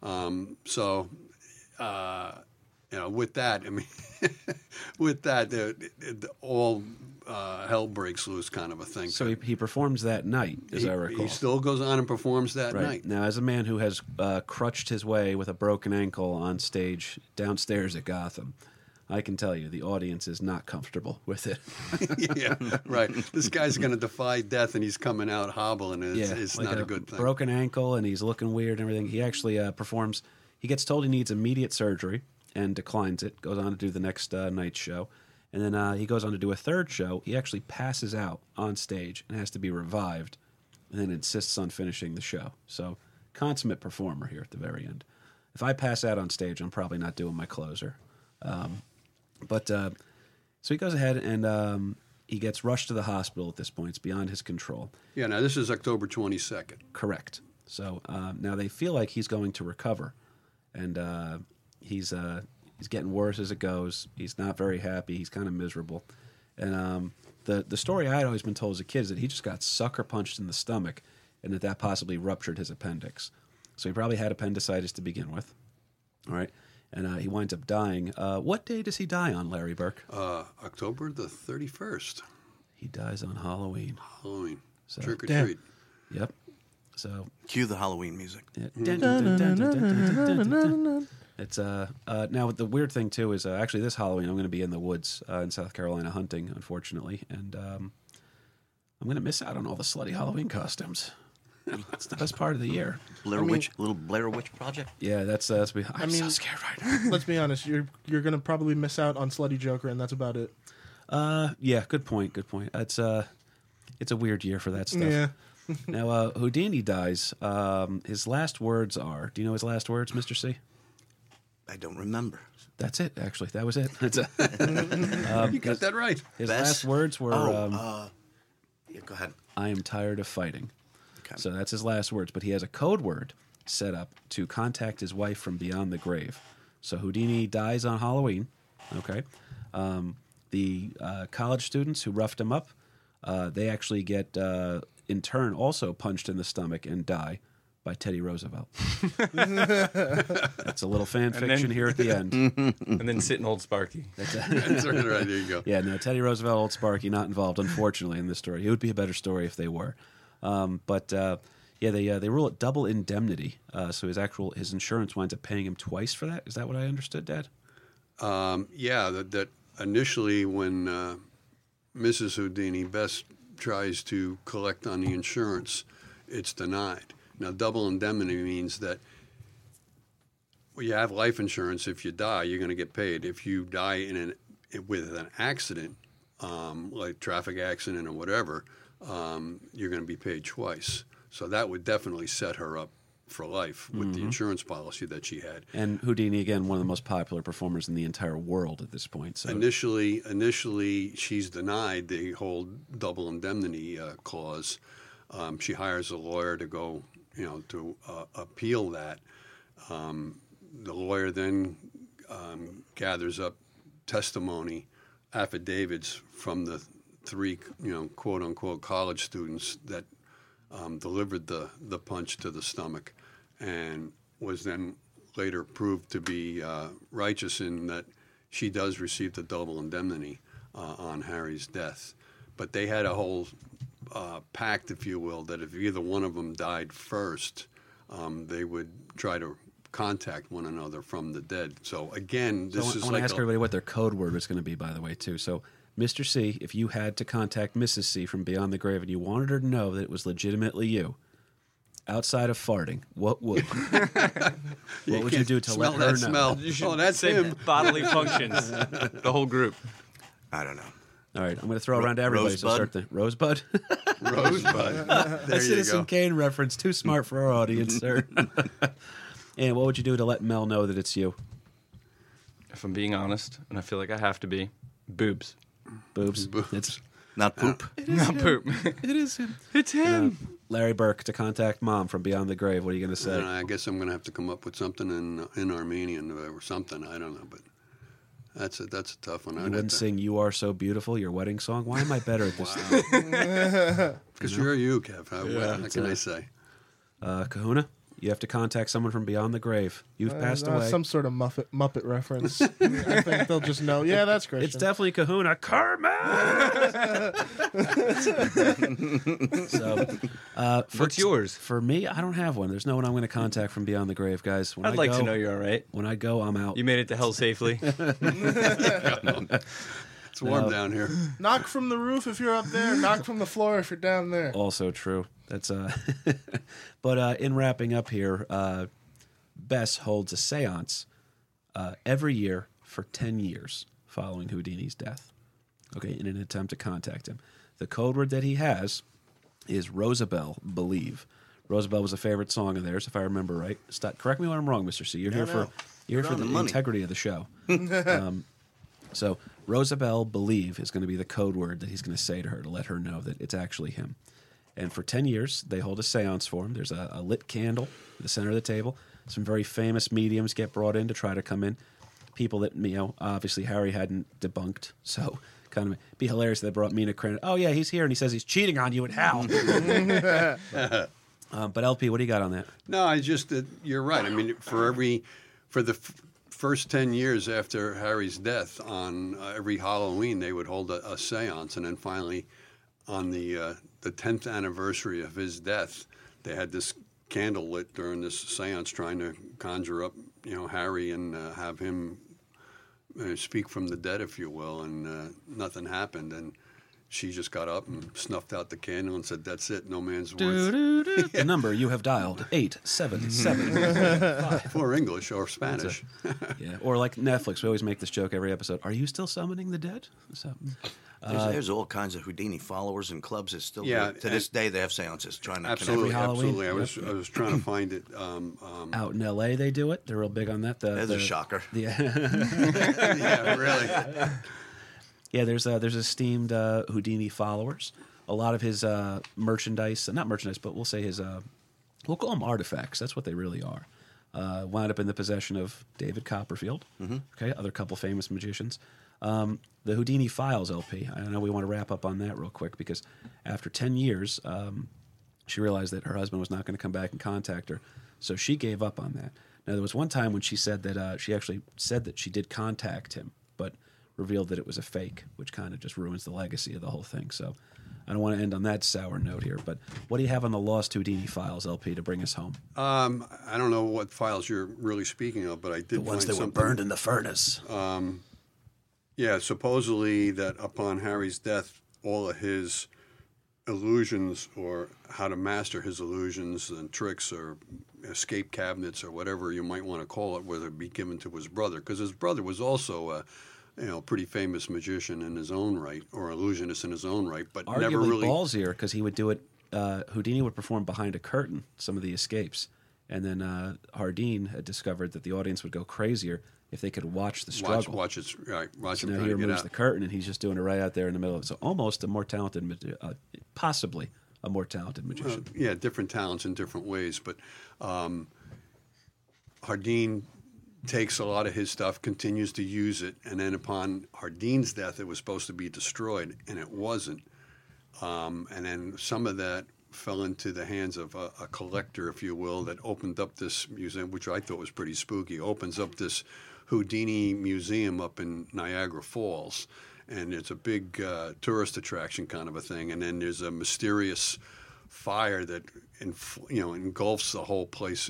You know, with that, I mean, with that, all hell breaks loose, kind of a thing. So he performs that night, as I recall. He still goes on and performs that Right. night. Now, as a man who has crutched his way with a broken ankle on stage downstairs at Gotham, I can tell you the audience is not comfortable with it. Yeah, right. This guy's going to defy death, and he's coming out hobbling. And it's like not a good thing. Broken ankle, and he's looking weird and everything. He actually performs. He gets told he needs immediate surgery and declines it. Goes on to do the next night's show. And then he goes on to do a third show. He actually passes out on stage and has to be revived, and then insists on finishing the show. So, consummate performer here at the very end. If I pass out on stage, I'm probably not doing my closer. So he goes ahead and he gets rushed to the hospital at this point. It's beyond his control. Yeah, now this is October 22nd. Correct. So now they feel like he's going to recover, and he's getting worse as it goes. He's not very happy. He's kind of miserable. And the story I had always been told as a kid is that he just got sucker punched in the stomach, and that possibly ruptured his appendix. So he probably had appendicitis to begin with. All right. And he winds up dying. What day does he die on, Larry Burke? October the 31st. He dies on Halloween. Halloween. So- Trick or Damn. treat. Yep. So Cue the Halloween music. yeah. Dun, dun, dun, dun, dun, dun, dun, dun, dun. It's now the weird thing too is actually this Halloween I'm going to be in the woods in South Carolina hunting, unfortunately, and I'm going to miss out on all the slutty Halloween costumes. It's the best part of the year. Little Blair Witch Project. Yeah, that's I'm so mean- scared right now. Let's be honest. You're gonna probably miss out on Slutty Joker, and that's about it. Yeah, good point. It's a weird year for that stuff. Yeah. Now Houdini dies. His last words are. Do you know his last words, Mr. C? I don't remember. That's it. Actually, that was it. It's You got that right. his Best- last words were. Yeah, go ahead. I am tired of fighting. Okay. So that's his last words. But he has a code word set up to contact his wife from beyond the grave. So Houdini dies on Halloween. Okay. The college students who roughed him up, they actually get, in turn, also punched in the stomach and die. by Teddy Roosevelt. That's a little fan fiction here at the end. And then Sit and Old Sparky. That's right. There you go. Yeah, no, Teddy Roosevelt, Old Sparky, not involved, unfortunately, in this story. It would be a better story if they were. They rule it double indemnity. So his insurance winds up paying him twice for that. Is that what I understood, Dad? That initially when Mrs. Houdini Best tries to collect on the insurance, it's denied. Now, double indemnity means that you have life insurance. If you die, you're going to get paid. If you die with an accident, like traffic accident or whatever, you're going to be paid twice. So that would definitely set her up for life with the insurance policy that she had. And Houdini, again, one of the most popular performers in the entire world at this point. So Initially, she's denied the whole double indemnity clause. She hires a lawyer to go, to appeal that. The lawyer then gathers up testimony, affidavits from the three, quote unquote college students that delivered the punch to the stomach, and was then later proved to be righteous in that she does receive the double indemnity on Harry's death. But they had a whole pact, if you will, that if either one of them died first, they would try to contact one another from the dead. So again, this is I want to ask everybody what their code word was going to be, by the way, too. So, Mr. C, if you had to contact Mrs. C from Beyond the Grave and you wanted her to know that it was legitimately you, outside of farting, what would? What would you do to let her know? Oh, that's him. Bodily functions. The whole group. I don't know. All right, I'm going to throw around to everybody. So start the Rosebud. Rosebud. There A Citizen Kane reference, too smart for our audience, sir. And what would you do to let Mel know that it's you? If I'm being honest, and I feel like I have to be, boobs. Boobs. Boobs. Not poop. Not poop. It is him. It's him. Larry Burke to contact Mom from Beyond the Grave. What are you going to say? I guess I'm going to have to come up with something in Armenian or something. I don't know, but that's a tough one. You wouldn't sing "You Are So Beautiful," your wedding song. Why am I better at this? Because you're you, Kev. What can I say? Kahuna, you have to contact someone from Beyond the Grave. You've passed away. Some sort of Muppet reference. I think they'll just know. Yeah, that's Christian. It's definitely Kahuna. Carmen. What's yours? For me, I don't have one. There's no one I'm going to contact from Beyond the Grave, guys. When I'd like to know you're all right. When I go, I'm out. You made it to hell safely. It's warm down here. Knock from the roof if you're up there. Knock from the floor if you're down there. Also true. That's But in wrapping up here, Bess holds a séance every year for 10 years following Houdini's death. Okay, in an attempt to contact him. The code word that he has is Rosabelle Believe. Rosabelle was a favorite song of theirs, if I remember right. Correct me when I'm wrong, Mr. C. You're here for the integrity of the show. So Rosabelle Believe is going to be the code word that he's going to say to her to let her know that it's actually him. And for 10 years, they hold a seance for him. There's a lit candle at the center of the table. Some very famous mediums get brought in to try to come in. People that, obviously Harry hadn't debunked. So kind of be hilarious if they brought Mina Cran. Oh, yeah, he's here, and he says he's cheating on you at Hal. But LP, what do you got on that? No, I just you're right. I mean, for the first 10 years after Harry's death, on every Halloween they would hold a seance, and then finally, on the 10th anniversary of his death, they had this candle lit during this seance, trying to conjure up, Harry and have him speak from the dead, if you will, and nothing happened. And she just got up and snuffed out the candle and said, "That's it. No man's worth." The number you have dialed, 877. For English or Spanish. Yeah, or like Netflix, we always make this joke every episode. Are you still summoning the dead? So, There's all kinds of Houdini followers and clubs that still do it. To this day, they have seances trying to absolutely, every Halloween. absolutely. I was trying to find it. Out in L.A., they do it. They're real big on that. There's a shocker. Yeah, yeah, really. Yeah, there's esteemed Houdini followers. A lot of his merchandise, not merchandise, but we'll say his, we'll call them artifacts. That's what they really are. Wound up in the possession of David Copperfield. Mm-hmm. Okay, other couple famous magicians. The Houdini Files LP. I know we want to wrap up on that real quick because after 10 years, she realized that her husband was not going to come back and contact her. So she gave up on that. Now, there was one time when she said that she actually said that she did contact him, but revealed that it was a fake, which kind of just ruins the legacy of the whole thing. So I don't want to end on that sour note here. But what do you have on the lost Houdini files, LP, to bring us home? I don't know what files you're really speaking of, but I did The ones find that were something. burned in the furnace. Yeah, supposedly that upon Harry's death, all of his illusions or how to master his illusions and tricks or escape cabinets or whatever you might want to call it, whether it be given to his brother, because his brother was also a pretty famous magician in his own right, or illusionist in his own right, but Arguably never really. ballsier, because he would do it. Houdini would perform behind a curtain some of the escapes, and then Hardin had discovered that the audience would go crazier if they could watch the struggle. Watch it, right? Watch So him now try he to get removes out. the curtain, and he's just doing it right out there in the middle of it. So almost a more talented, possibly a more talented magician. Yeah, different talents in different ways, but Hardin takes a lot of his stuff, continues to use it, and then upon Hardin's death, it was supposed to be destroyed, and it wasn't. And then some of that fell into the hands of a collector, if you will, that opened up this museum, which I thought was pretty spooky. Opens up this Houdini museum up in Niagara Falls, and it's a big tourist attraction kind of a thing. And then there's a mysterious fire that engulfs the whole place,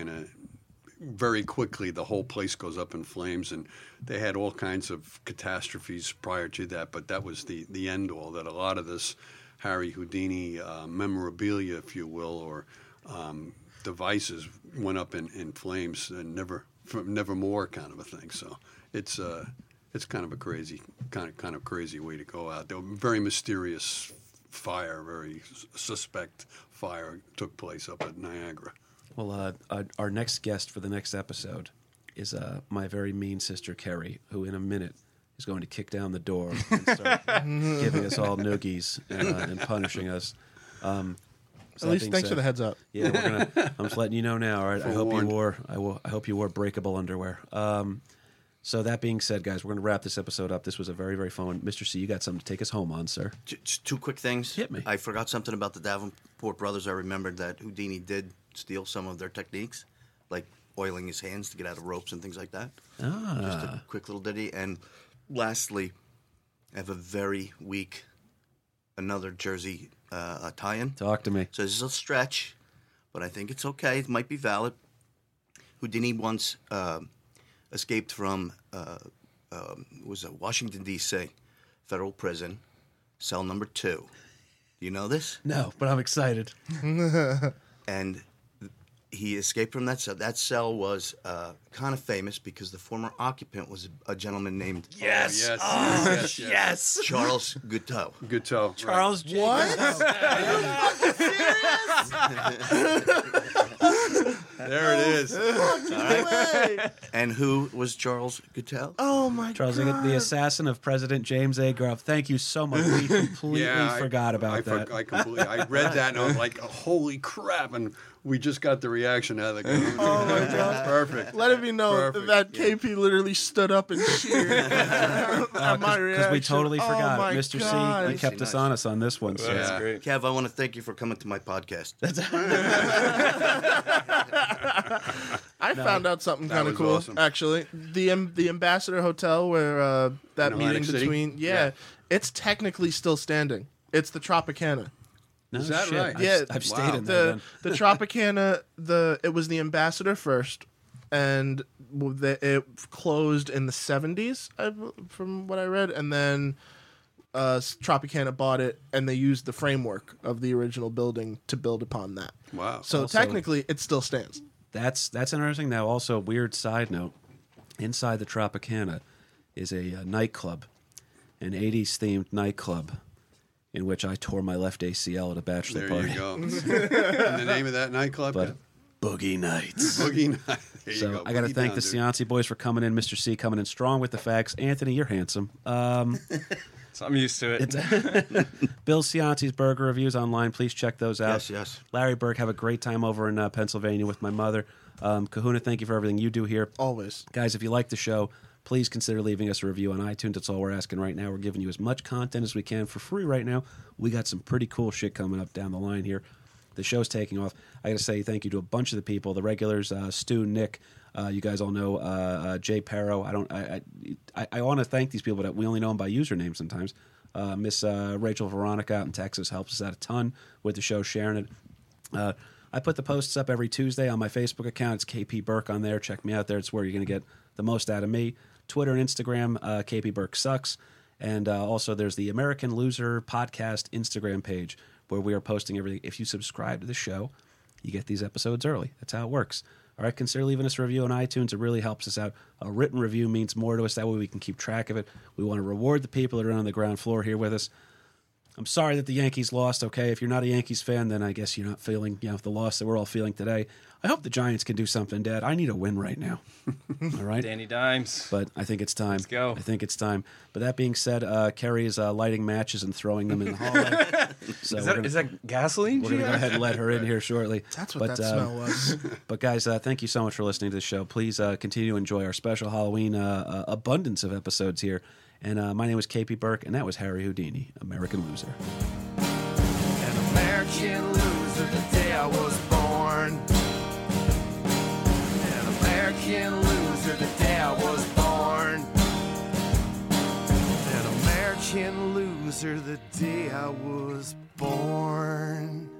very quickly. The whole place goes up in flames, and they had all kinds of catastrophes prior to that, but that was the end all. That a lot of this Harry Houdini memorabilia, if you will, or devices went up in flames and never more kind of a thing. So it's kind of a crazy kind of crazy way to go out. There was a very mysterious fire, very suspect fire took place up at Niagara. Well, our next guest for the next episode is my very mean sister, Kerry, who in a minute is going to kick down the door and start giving us all noogies and punishing us. At least thanks for the heads up. Yeah, I'm just letting you know now. All right, I hope Forewarned. you wore breakable underwear. So that being said, guys, we're going to wrap this episode up. This was a very, very fun one. Mr. C, you got something to take us home on, sir? Just two quick things. Hit me. I forgot something about the Davenport brothers. I remembered that Houdini did steal some of their techniques, like oiling his hands to get out of ropes and things like that. Just a quick little ditty. And lastly, I have a very weak, another Jersey tie-in. Talk to me. So this is a stretch, but I think it's okay. It might be valid. Houdini once escaped from Washington, D.C., federal prison, cell number 2. Do you know this? No, but I'm excited. And he escaped from that cell. That cell was kind of famous because the former occupant was a gentleman named Yes. Charles Guiteau. Good toe. Charles J. There it is. And who was Charles Guiteau? Oh my Charles, god! the assassin of President James A. Gruff. Thank you so much. We completely forgot about that. I read that and I was like, holy crap. And we just got the reaction out of the guy. Oh my god! Perfect. Let it be known Perfect, that yeah. KP literally stood up and cheered at my reaction. Because we totally forgot Oh my it. Mr. God. C, you kept us honest on this one. So. That's Yeah. great. Kev, I want to thank you for coming to my podcast. I found out something That kind of was cool, awesome. actually. The Ambassador Hotel, where that In meeting Atlantic City? between, Yeah. it's technically still standing. It's the Tropicana. No Is that shit. right? I've stayed Wow. in there. The the Tropicana, it was the Ambassador first, and it closed in the 70s, from what I read, and then Tropicana bought it, and they used the framework of the original building to build upon that. Wow. So Also- technically, it still stands. That's interesting. Now, also, weird side note: inside the Tropicana is a nightclub, an '80s themed nightclub, in which I tore my left ACL at a bachelor There party. you go. And the name of that nightclub? But Boogie Nights. Boogie Night. There you So go. I got to Boogie thank down, the dude. Cianci boys for coming in. Mr. C coming in strong with the facts. Anthony, you're handsome. So I'm used to it. Bill Cianci's burger reviews online. Please check those out. Yes. Larry Burke, have a great time over in Pennsylvania with my mother. Kahuna, thank you for everything you do here. Always. Guys, if you like the show, please consider leaving us a review on iTunes. That's all we're asking right now. We're giving you as much content as we can for free right now. We got some pretty cool shit coming up down the line here. the show's taking off. I got to say thank you to a bunch of the people, the regulars, Stu, Nick. You guys all know Jay Perro. I want to thank these people that we only know them by username sometimes. Miss Rachel Veronica out in Texas helps us out a ton with the show, sharing it. I put the posts up every Tuesday on my Facebook account. It's KP Burke on there. Check me out there. It's where you're going to get the most out of me. Twitter and Instagram, KP Burke Sucks. And also there's the American Loser Podcast Instagram page where we are posting everything. If you subscribe to the show, you get these episodes early. That's how it works. All right, consider leaving us a review on iTunes. It really helps us out. A written review means more to us. That way we can keep track of it. We want to reward the people that are on the ground floor here with us. I'm sorry that the Yankees lost, okay? If you're not a Yankees fan, then I guess you're not feeling the loss that we're all feeling today. I hope the Giants can do something, Dad. I need a win right now. All right? Danny Dimes. But I think it's time. Let's go. I think it's time. But that being said, Kerry is lighting matches and throwing them in the hallway. So Is that gasoline? we're going to go ahead and let her in here shortly. That's what that smell was. But guys, thank you so much for listening to the show. Please continue to enjoy our special Halloween abundance of episodes here. And my name was KP Burke, and that was Harry Houdini, American Loser. An American loser the day I was born. An American loser the day I was born. An American loser the day I was born.